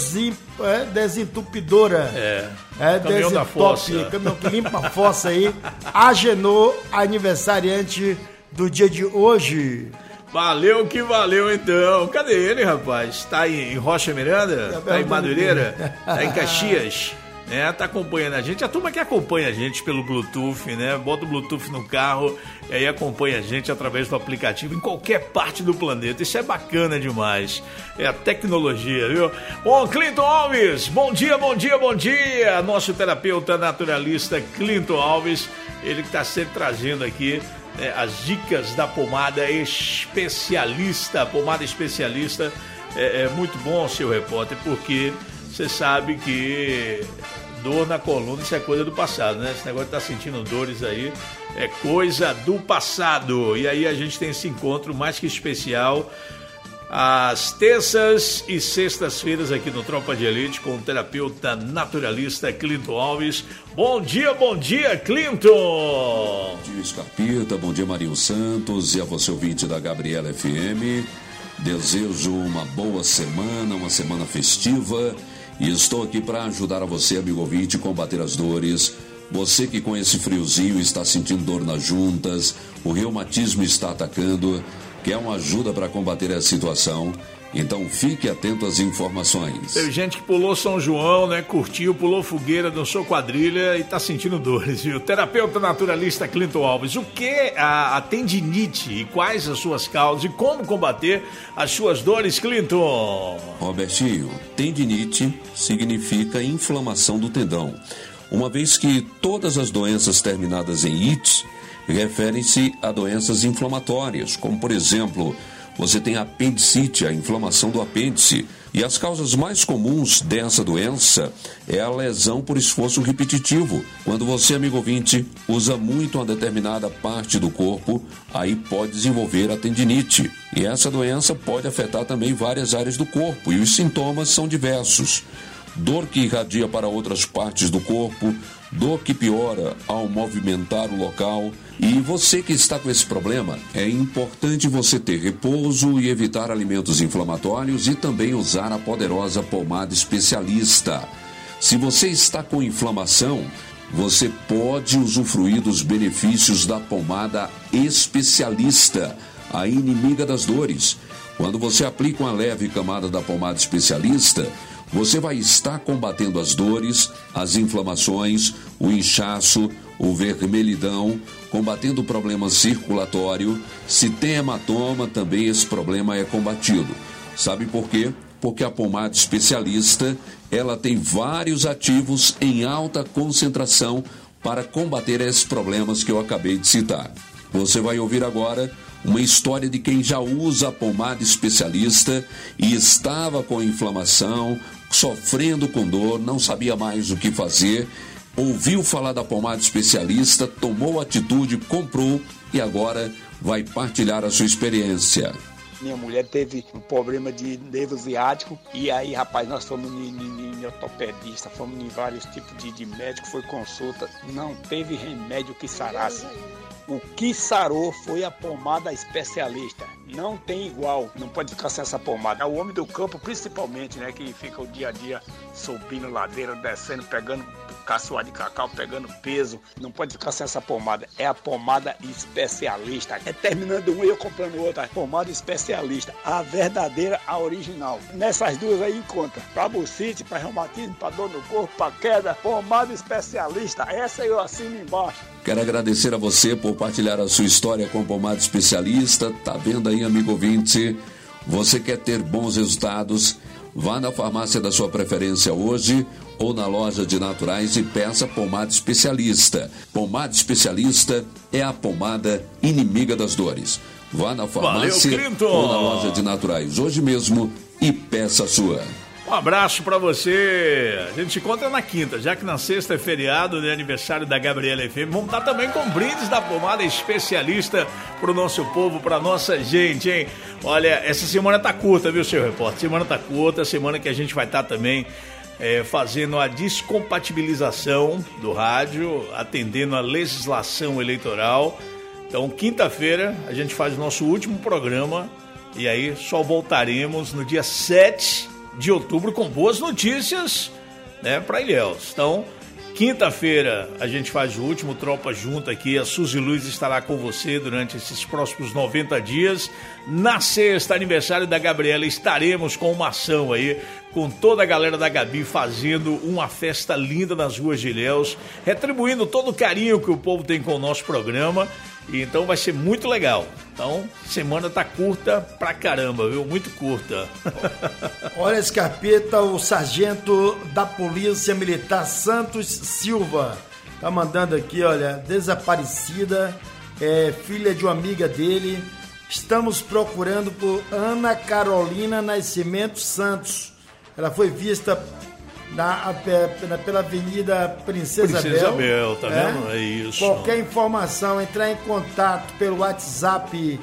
desentupidora. Caminhão da fossa. Caminhão que limpa a fossa aí. Agenor, aniversariante do dia de hoje. Valeu que valeu, então. Cadê ele, rapaz? Tá em Rocha Miranda? Tá em Madureira? Tá em Caxias? Tá acompanhando a gente. A turma que acompanha a gente pelo Bluetooth, né? Bota o Bluetooth no carro e aí acompanha a gente através do aplicativo em qualquer parte do planeta. Isso é bacana demais. É a tecnologia, viu? Bom, Clinton Alves, bom dia, bom dia, bom dia. Nosso terapeuta naturalista Clinton Alves, ele que está sempre trazendo aqui as dicas da pomada especialista. A pomada especialista é muito bom, seu repórter, porque você sabe que dor na coluna, isso é coisa do passado, né? Esse negócio de estar sentindo dores aí é coisa do passado. E aí a gente tem esse encontro mais que especial às terças e sextas-feiras aqui no Tropa de Elite com o terapeuta naturalista Clinton Alves. Bom dia, Clinton! Bom dia, Scarpita, bom dia, Marinho Santos, e a você, ouvinte da Gabriela FM. Desejo uma boa semana, uma semana festiva, e estou aqui para ajudar a você, amigo ouvinte, a combater as dores. Você que com esse friozinho está sentindo dor nas juntas, o reumatismo está atacando, quer uma ajuda para combater essa situação? Então fique atento às informações. Teve gente que pulou São João, né? Curtiu, pulou fogueira, dançou quadrilha e tá sentindo dores, viu? Terapeuta naturalista Clinton Alves, o que é a tendinite e quais as suas causas e como combater as suas dores, Clinton? Robertinho, tendinite significa inflamação do tendão, uma vez que todas as doenças terminadas em it referem-se a doenças inflamatórias, como por exemplo, você tem apendicite, a inflamação do apêndice. E as causas mais comuns dessa doença é a lesão por esforço repetitivo. Quando você, amigo ouvinte, usa muito uma determinada parte do corpo, aí pode desenvolver a tendinite. E essa doença pode afetar também várias áreas do corpo. E os sintomas são diversos. Dor que irradia para outras partes do corpo, dor que piora ao movimentar o local. E você que está com esse problema, é importante você ter repouso e evitar alimentos inflamatórios e também usar a poderosa pomada especialista. Se você está com inflamação, você pode usufruir dos benefícios da pomada especialista, a inimiga das dores. Quando você aplica uma leve camada da pomada especialista, você vai estar combatendo as dores, as inflamações, o inchaço, o vermelhidão, combatendo o problema circulatório. Se tem hematoma, também esse problema é combatido. Sabe por quê? Porque a pomada especialista, ela tem vários ativos em alta concentração para combater esses problemas que eu acabei de citar. Você vai ouvir agora uma história de quem já usa a pomada especialista e estava com inflamação, sofrendo com dor, não sabia mais o que fazer, ouviu falar da pomada especialista, tomou atitude, comprou e agora vai partilhar a sua experiência. Minha mulher teve um problema de nervo ciático e aí, rapaz, nós fomos em ortopedista, fomos em vários tipos de médico, foi consulta, não teve remédio que sarasse. O que sarou foi a pomada especialista. Não tem igual, não pode ficar sem essa pomada. O homem do campo, principalmente, né, que fica o dia a dia subindo ladeira, descendo, pegando caçoar de cacau, pegando peso, não pode ficar sem essa pomada. É a pomada especialista. É terminando uma e eu comprando outra. Pomada especialista, a verdadeira, a original. Nessas duas aí encontra. Pra bucite, pra reumatismo, pra dor no corpo, pra queda, pomada especialista. Essa eu assino embaixo. Quero agradecer a você por partilhar a sua história com pomada especialista. Tá vendo aí, amigo ouvinte? Você quer ter bons resultados? Vá na farmácia da sua preferência hoje ou na loja de naturais e peça pomada especialista. Pomada especialista é a pomada inimiga das dores. Vá na farmácia ou na loja de naturais hoje mesmo e peça a sua. Um abraço pra você. A gente se encontra na quinta, já que na sexta é feriado, né, aniversário da Gabriela FM. Vamos estar também com brindes da pomada especialista pro nosso povo, pra nossa gente, hein? Olha, essa semana tá curta, viu, seu repórter? Semana tá curta, semana que a gente vai estar também fazendo a descompatibilização do rádio, atendendo a legislação eleitoral. Então, quinta-feira, a gente faz o nosso último programa e aí só voltaremos no dia 7 de outubro com boas notícias, né, para Ilhéus. Então, quinta-feira a gente faz o último Tropa Junto aqui. A Suzy Luiz estará com você durante esses próximos 90 dias. Na sexta, aniversário da Gabriela, estaremos com uma ação aí, com toda a galera da Gabi fazendo uma festa linda nas ruas de Ilhéus, retribuindo todo o carinho que o povo tem com o nosso programa. E então vai ser muito legal. Então, semana tá curta pra caramba, viu? Muito curta. Olha, Scarpeta, o sargento da Polícia Militar Santos Silva tá mandando aqui, olha, desaparecida, filha de uma amiga dele. Estamos procurando por Ana Carolina Nascimento Santos. Ela foi vista pela Avenida Princesa Isabel, tá vendo? É isso. Qualquer informação, entrar em contato pelo WhatsApp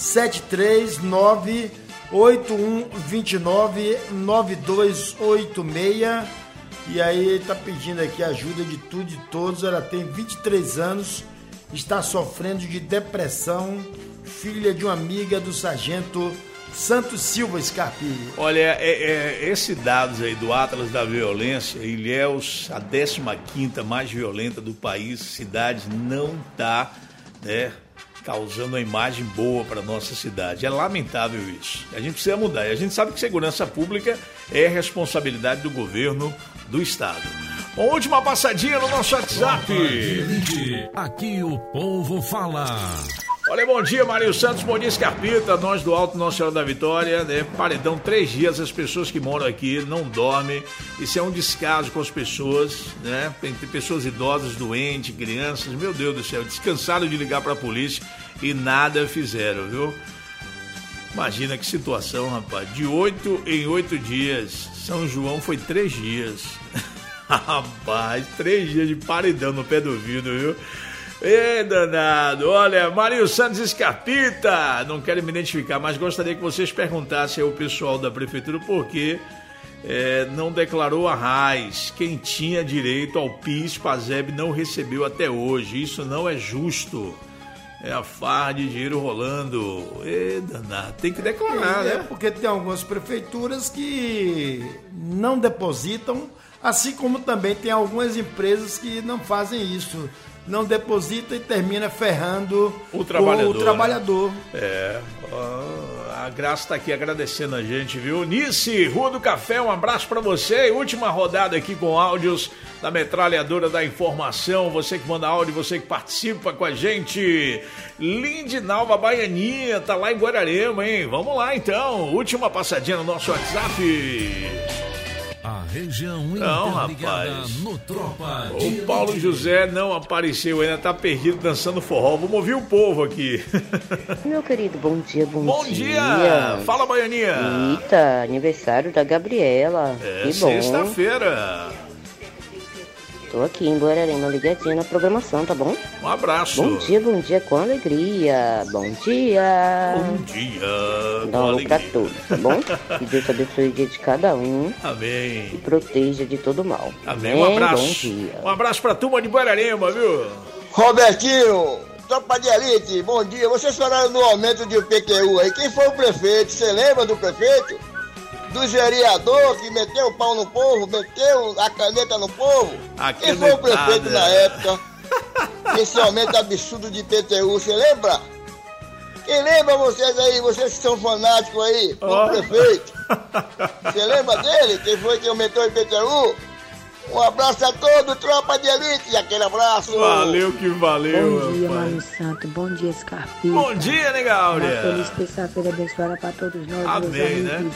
739-8129-9286. E aí tá pedindo aqui ajuda de tudo e de todos. Ela tem 23 anos, está sofrendo de depressão, filha de uma amiga do sargento Santos Silva, Scarpi. Olha, esses dados aí do Atlas da Violência, Ilhéus, a 15ª mais violenta do país, cidade não está, né, causando uma imagem boa para nossa cidade. É lamentável isso. A gente precisa mudar. E a gente sabe que segurança pública é responsabilidade do governo do estado. Uma última passadinha no nosso WhatsApp. Aqui o povo fala. Olha, bom dia, Mário Santos, bom dia, Scarpita, nós do Alto Nossa Senhora da Vitória, né? Paredão, 3 dias, as pessoas que moram aqui não dormem, isso é um descaso com as pessoas, né? Tem pessoas idosas, doentes, crianças, meu Deus do céu, descansaram de ligar pra polícia e nada fizeram, viu? Imagina que situação, rapaz, de 8 em 8 dias, São João foi 3 dias, rapaz, 3 dias de paredão no pé do ouvido, viu? Ê, danado, olha, Mário Santos Scarpita, não quero me identificar, mas gostaria que vocês perguntassem ao pessoal da prefeitura por que não declarou a RAIS. Quem tinha direito ao PIS, PASEB não recebeu até hoje, isso não é justo. É a farra de dinheiro rolando. Ê, danado, tem que declarar, né? Porque tem algumas prefeituras que não depositam, assim como também tem algumas empresas que não fazem isso. Não deposita e termina ferrando o trabalhador. Né? A Graça está aqui agradecendo a gente, viu? Nice, Rua do Café, um abraço para você. Última rodada aqui com áudios da Metralhadora da Informação. Você que manda áudio, você que participa com a gente. Lindinalva Baianinha, tá lá em Guararema, hein? Vamos lá então. Última passadinha no nosso WhatsApp. A região não, rapaz. No Tropa o Paulo José não apareceu, ainda tá perdido dançando forró. Vamos ouvir o povo aqui. Meu querido, bom dia. Bom dia. Fala, Baianinha. Eita, aniversário da Gabriela. Que bom. Sexta-feira. Tô aqui em Guararema, ligadinha na programação, tá bom? Um abraço. Bom dia com alegria. Bom dia. Bom dia. Dá um alô pra todos, tá bom? Que Deus abençoe o dia de cada um. Amém. E proteja de todo mal. Amém. Um abraço. Bom dia. Um abraço pra turma de Guararema, viu? Robertinho, tropa de elite, bom dia. Vocês falaram no aumento de IPTU aí. Quem foi o prefeito? Você lembra do prefeito? Do vereador que meteu o pau no povo, meteu a caneta no povo? Quem foi o prefeito na época? Esse aumento absurdo de IPTU, você lembra? Quem lembra vocês aí, vocês que são fanáticos aí, do prefeito? Você lembra dele? Quem foi que aumentou o IPTU? Um abraço a todos, tropa de elite, e aquele abraço. Valeu que valeu. Bom dia, Mário Santo, bom dia, Scarpita. Bom dia, né, Gáudia? Uma feliz terça-feira abençoada para todos nós. Amém, né?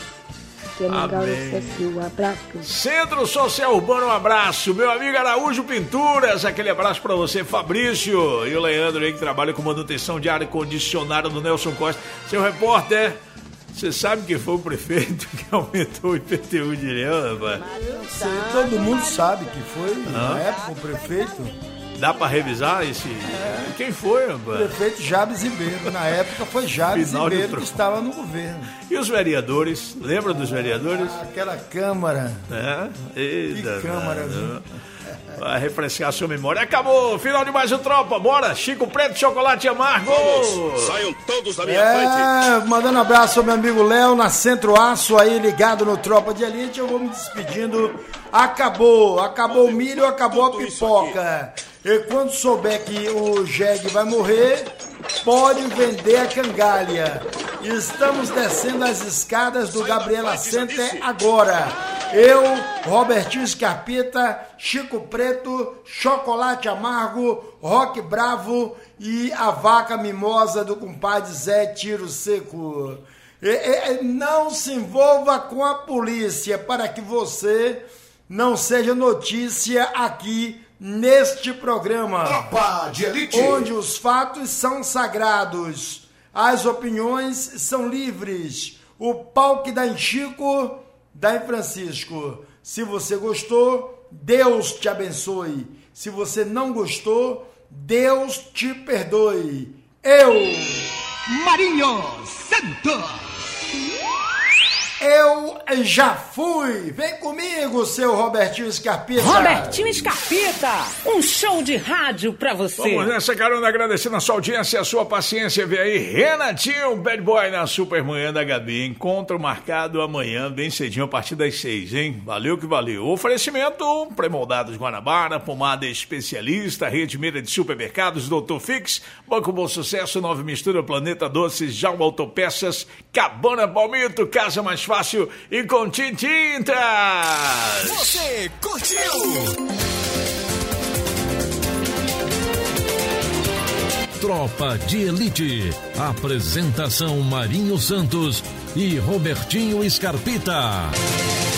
Um abraço. Centro Social Urbano, um abraço. Meu amigo Araújo Pinturas, aquele abraço pra você, Fabrício. E o Leandro aí que trabalha com manutenção de ar-condicionado do Nelson Costa. Seu repórter, Você sabe que foi o prefeito que aumentou o IPTU de Leão, rapaz? Todo mundo sabe que foi, na época, o prefeito. Dá pra revisar esse... Quem foi, rapaz? O prefeito Jabes Ribeiro. Na época foi Jabes Ribeiro que estava no governo. E os vereadores? Lembra dos vereadores? Aquela Câmara. Que Câmara, viu? Vai refrescar a sua memória. Acabou! Final de mais um Tropa. Bora! Chico Preto, chocolate amargo! Saiam todos da minha frente! Mandando abraço ao meu amigo Léo na Centro Aço aí, ligado no Tropa de Elite. Eu vou me despedindo. Acabou o milho, acabou a pipoca. E quando souber que o Jeg vai morrer, pode vender a cangalha. Estamos descendo as escadas do Gabriela Center agora. Eu, Robertinho Scarpita, Chico Preto, Chocolate Amargo, Rock Bravo e a vaca mimosa do compadre Zé Tiro Seco. Não se envolva com a polícia para que você não seja notícia aqui neste programa. Tropa de Elite. Onde os fatos são sagrados, as opiniões são livres. O pau que dá em Chico, dá em Francisco. Se você gostou, Deus te abençoe. Se você não gostou, Deus te perdoe. Eu, Marinho Santos. Eu já fui. Vem comigo, seu Robertinho Scarpita. Robertinho Scarpita, um show de rádio pra você. Vamos nessa, carona, agradecendo a sua audiência e a sua paciência. Vem aí, Renatinho, Bad Boy na Supermanhã da Gabi. Encontro marcado amanhã, bem cedinho, a partir das 6, hein? Valeu que valeu. Oferecimento, Premoldados Guanabara, Pomada Especialista, Rede Meira de Supermercados, Doutor Fix, Banco Bom Sucesso, Nova Mistura, Planeta Doces, Jalma Autopeças, Cabana Palmito, Casa Mais Fácil e com Tintintas. Você curtiu? Tropa de Elite. Apresentação Marinho Santos e Robertinho Scarpita.